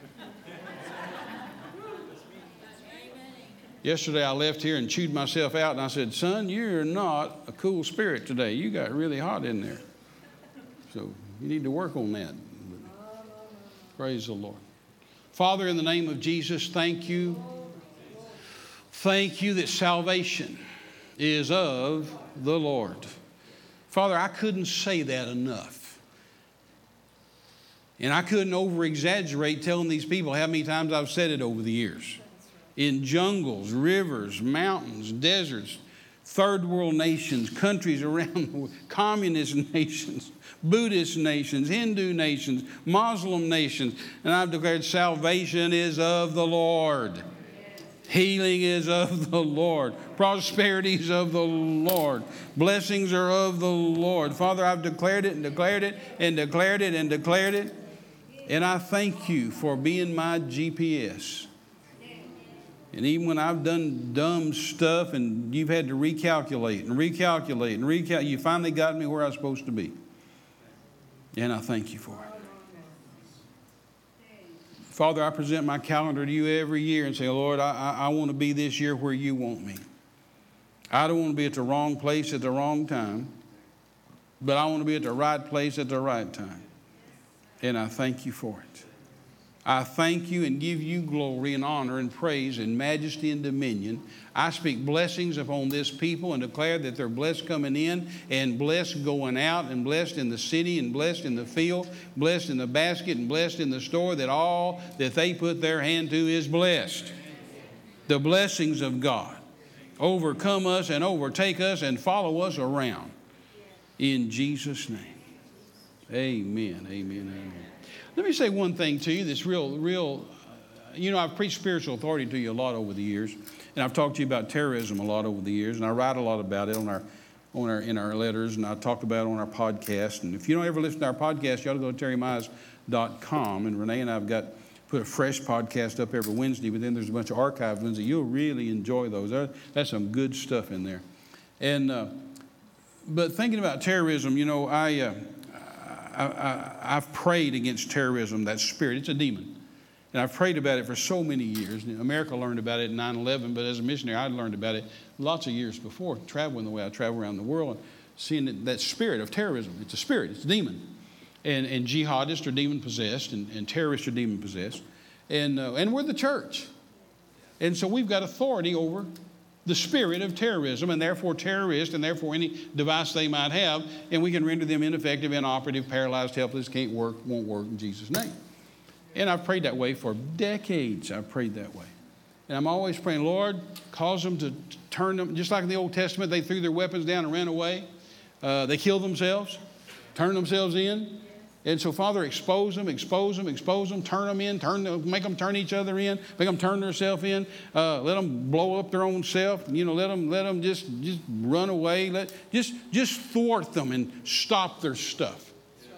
Yesterday I left here and chewed myself out, and I said, son, you're not a cool spirit today. You got really hot in there. So you need to work on that. Praise the Lord. Father, in the name of Jesus, thank you. Thank you that salvation is of the Lord. Father, I couldn't say that enough. And I couldn't over-exaggerate telling these people how many times I've said it over the years. In jungles, rivers, mountains, deserts, third world nations, countries around the world, communist nations, Buddhist nations, Hindu nations, Muslim nations. And I've declared salvation is of the Lord. Healing is of the Lord. Prosperity is of the Lord. Blessings are of the Lord. Father, I've declared it and declared it and declared it and declared it. And I thank you for being my GPS. And even when I've done dumb stuff and you've had to recalculate and recalculate and recalculate, you finally got me where I was supposed to be. And I thank you for it. Father, I present my calendar to you every year and say, Lord, I want to be this year where you want me. I don't want to be at the wrong place at the wrong time, but I want to be at the right place at the right time. And I thank you for it. I thank you and give you glory and honor and praise and majesty and dominion. I speak blessings upon this people and declare that they're blessed coming in and blessed going out and blessed in the city and blessed in the field, blessed in the basket and blessed in the store, that all that they put their hand to is blessed. The blessings of God overcome us and overtake us and follow us around. In Jesus' name. Amen, amen, amen. Let me say one thing to you that's real. I've preached spiritual authority to you a lot over the years, and I've talked to you about terrorism a lot over the years, and I write a lot about it in our letters, and I talk about it on our podcast. And if you don't ever listen to our podcast, you ought to go to terrymize.com, and Renee and I have put a fresh podcast up every Wednesday, but then there's a bunch of archived ones that you'll really enjoy those. That's some good stuff in there. And but thinking about terrorism, I've prayed against terrorism, that spirit. It's a demon. And I've prayed about it for so many years. America learned about it in 9/11, but as a missionary, I learned about it lots of years before, traveling the way I travel around the world, and seeing that spirit of terrorism. It's a spirit. It's a demon. And jihadists are demon-possessed, and terrorists are demon-possessed. And we're the church. And so we've got authority over the spirit of terrorism, and therefore terrorists, and therefore any device they might have, and we can render them ineffective, inoperative, paralyzed, helpless, can't work, won't work in Jesus' name. And I've prayed that way for decades. I've prayed that way. And I'm always praying, Lord, cause them to turn them, just like in the Old Testament, they threw their weapons down and ran away. They killed themselves, turned themselves in. And so, Father, expose them, turn them in, make them turn each other in, make them turn themselves in, let them blow up their own self, let them just run away, just thwart them and stop their stuff.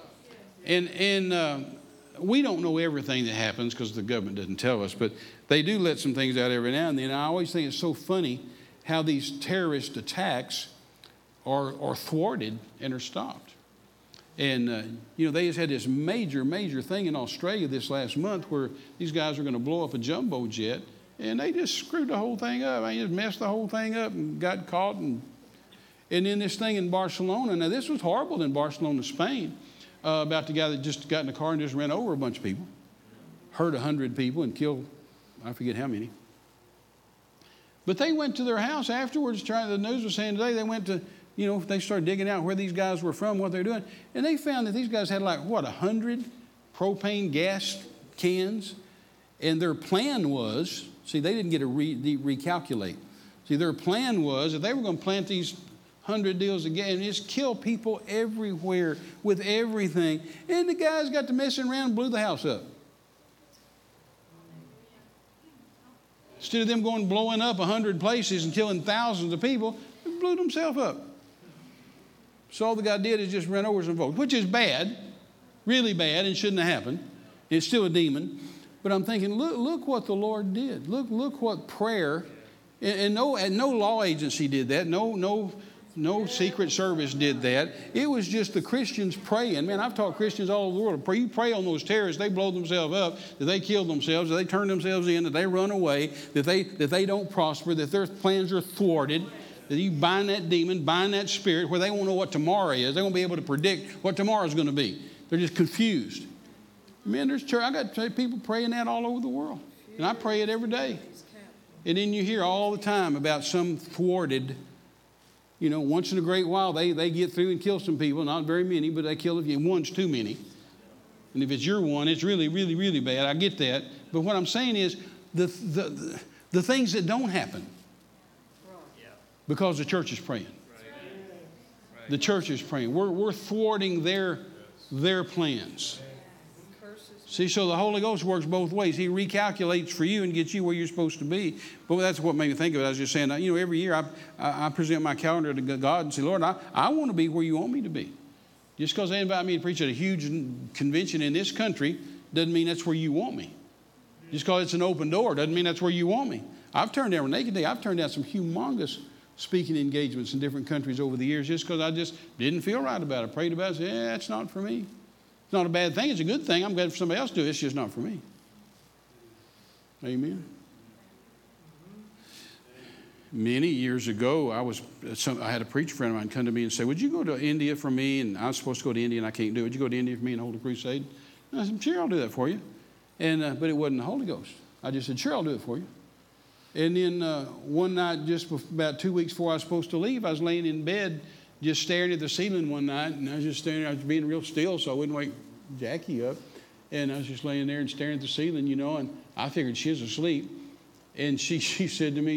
And we don't know everything that happens because the government doesn't tell us, but they do let some things out every now and then. I always think it's so funny how these terrorist attacks are thwarted and are stopped. And, they just had this major thing in Australia this last month where these guys were going to blow up a jumbo jet, and they just screwed the whole thing up. They just messed the whole thing up and got caught. And then this thing in Barcelona. Now, this was horrible in Barcelona, Spain, about the guy that just got in the car and just ran over a bunch of people, hurt 100 people and killed, I forget how many. But they went to their house afterwards, the news was saying today, they went to, they started digging out where these guys were from, what they're doing. And they found that these guys had 100 propane gas cans. And their plan was, they didn't get to recalculate. Their plan was that they were going to plant these 100 deals again and just kill people everywhere with everything. And the guys got to messing around and blew the house up. Instead of them blowing up 100 places and killing thousands of people, they blew themselves up. So all the guy did is just run over some folks, which is bad, really bad, and shouldn't have happened. It's still a demon. But I'm thinking, look what the Lord did. Look what prayer, and no law agency did that. No secret service did that. It was just the Christians praying. Man, I've taught Christians all over the world. You pray on those terrorists, they blow themselves up, that they kill themselves, that they turn themselves in, that they run away, that they don't prosper, that their plans are thwarted. That you bind that demon, bind that spirit where they won't know what tomorrow is. They won't be able to predict what tomorrow is going to be. They're just confused. Man, there's church. I got people praying that all over the world. And I pray it every day. And then you hear all the time about some thwarted, once in a great while they get through and kill some people. Not very many, but they kill a few. One's too many. And if it's your one, it's really, really, really bad. I get that. But what I'm saying is the things that don't happen because the church is praying. The church is praying. We're thwarting their plans. See, so the Holy Ghost works both ways. He recalculates for you and gets you where you're supposed to be. But that's what made me think of it. I was just saying, every year I present my calendar to God and say, Lord, I want to be where you want me to be. Just because they invite me to preach at a huge convention in this country doesn't mean that's where you want me. Just because it's an open door doesn't mean that's where you want me. I've turned down some humongous speaking engagements in different countries over the years just because I just didn't feel right about it. Prayed about it, said, it's not for me. It's not a bad thing. It's a good thing. I'm glad for somebody else to do it. It's just not for me. Amen. Many years ago, I had a preacher friend of mine come to me and say, would you go to India for me? And I was supposed to go to India and I can't do it. Would you go to India for me and hold a crusade? And I said, sure, I'll do that for you. But it wasn't the Holy Ghost. I just said, sure, I'll do it for you. And then one night, just about 2 weeks before I was supposed to leave, I was laying in bed just staring at the ceiling one night. And I was just staring. I was being real still so I wouldn't wake Jackie up. And I was just laying there and staring at the ceiling, and I figured she was asleep. And she said to me,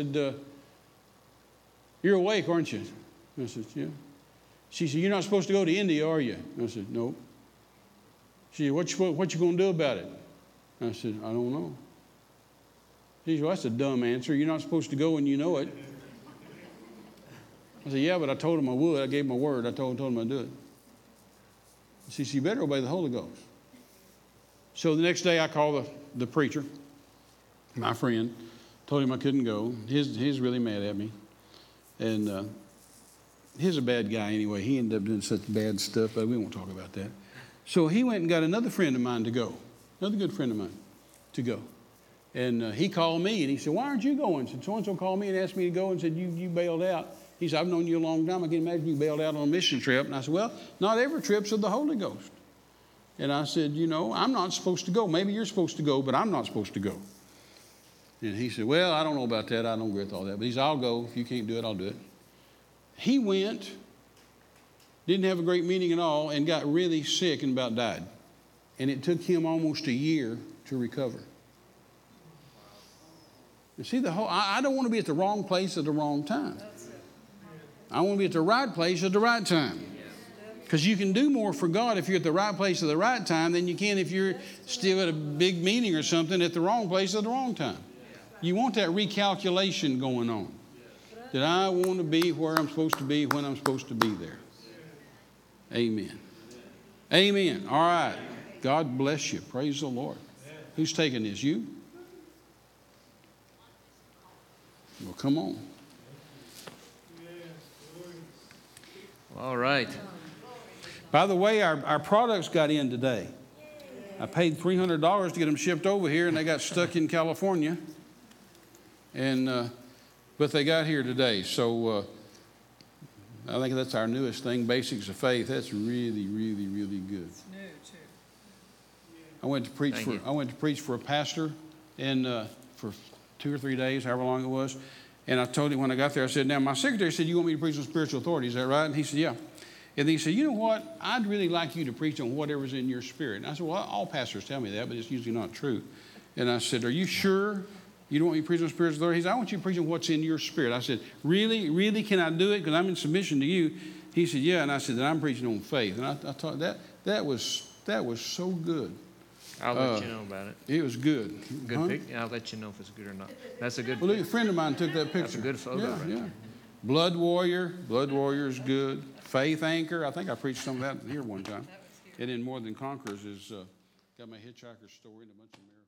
you're awake, aren't you? I said, yeah. She said, you're not supposed to go to India, are you? I said, nope. She said, what you going to do about it? I said, I don't know. She said, well, that's a dumb answer. You're not supposed to go and you know it. I said, yeah, but I told him I would. I gave him my word. I told him I'd do it. She said, you better obey the Holy Ghost. So the next day I called the preacher, my friend, told him I couldn't go. He's really mad at me. And he's a bad guy anyway. He ended up doing such bad stuff, but we won't talk about that. So he went and got another friend of mine to go, another good friend of mine to go. And he called me and he said, why aren't you going? Said, so-and-so called me and asked me to go and said, you bailed out. He said, I've known you a long time. I can imagine you bailed out on a mission trip. And I said, well, not every trip's of the Holy Ghost. And I said, I'm not supposed to go. Maybe you're supposed to go, but I'm not supposed to go. And he said, well, I don't know about that. I don't agree with all that. But he said, I'll go. If you can't do it, I'll do it. He went, didn't have a great meeting at all, and got really sick and about died. And it took him almost a year to recover. You see, I don't want to be at the wrong place at the wrong time. I want to be at the right place at the right time. Because you can do more for God if you're at the right place at the right time than you can if you're still at a big meeting or something at the wrong place at the wrong time. You want that recalculation going on. That I want to be where I'm supposed to be when I'm supposed to be there. Amen. Amen. All right. God bless you. Praise the Lord. Who's taking this? You? Well, come on. All right. By the way, our products got in today. I paid $300 to get them shipped over here, and they got stuck in California. But they got here today. So I think that's our newest thing, Basics of Faith. That's really, really, really good. It's new, too. I went to preach for a pastor for 2 or 3 days, however long it was. And I told him when I got there, I said, now my secretary said, you want me to preach on spiritual authority, is that right? And he said, yeah. And then he said, you know what? I'd really like you to preach on whatever's in your spirit. And I said, well, all pastors tell me that, but it's usually not true. And I said, are you sure you don't want me to preach on spiritual authority? He said, I want you to preach on what's in your spirit. I said, really? Really, can I do it? Because I'm in submission to you. He said, yeah. And I said, then I'm preaching on faith. And I thought that was so good. I'll let you know about it. It was good. Good pic. I'll let you know if it's good or not. That's a good. Well, look, a friend of mine took that picture. That's a good photo. Yeah, right? yeah. Blood Warrior is good. Faith Anchor. I think I preached some of that here one time. And then More Than Conquerors is got my hitchhiker's story and a bunch of miracles.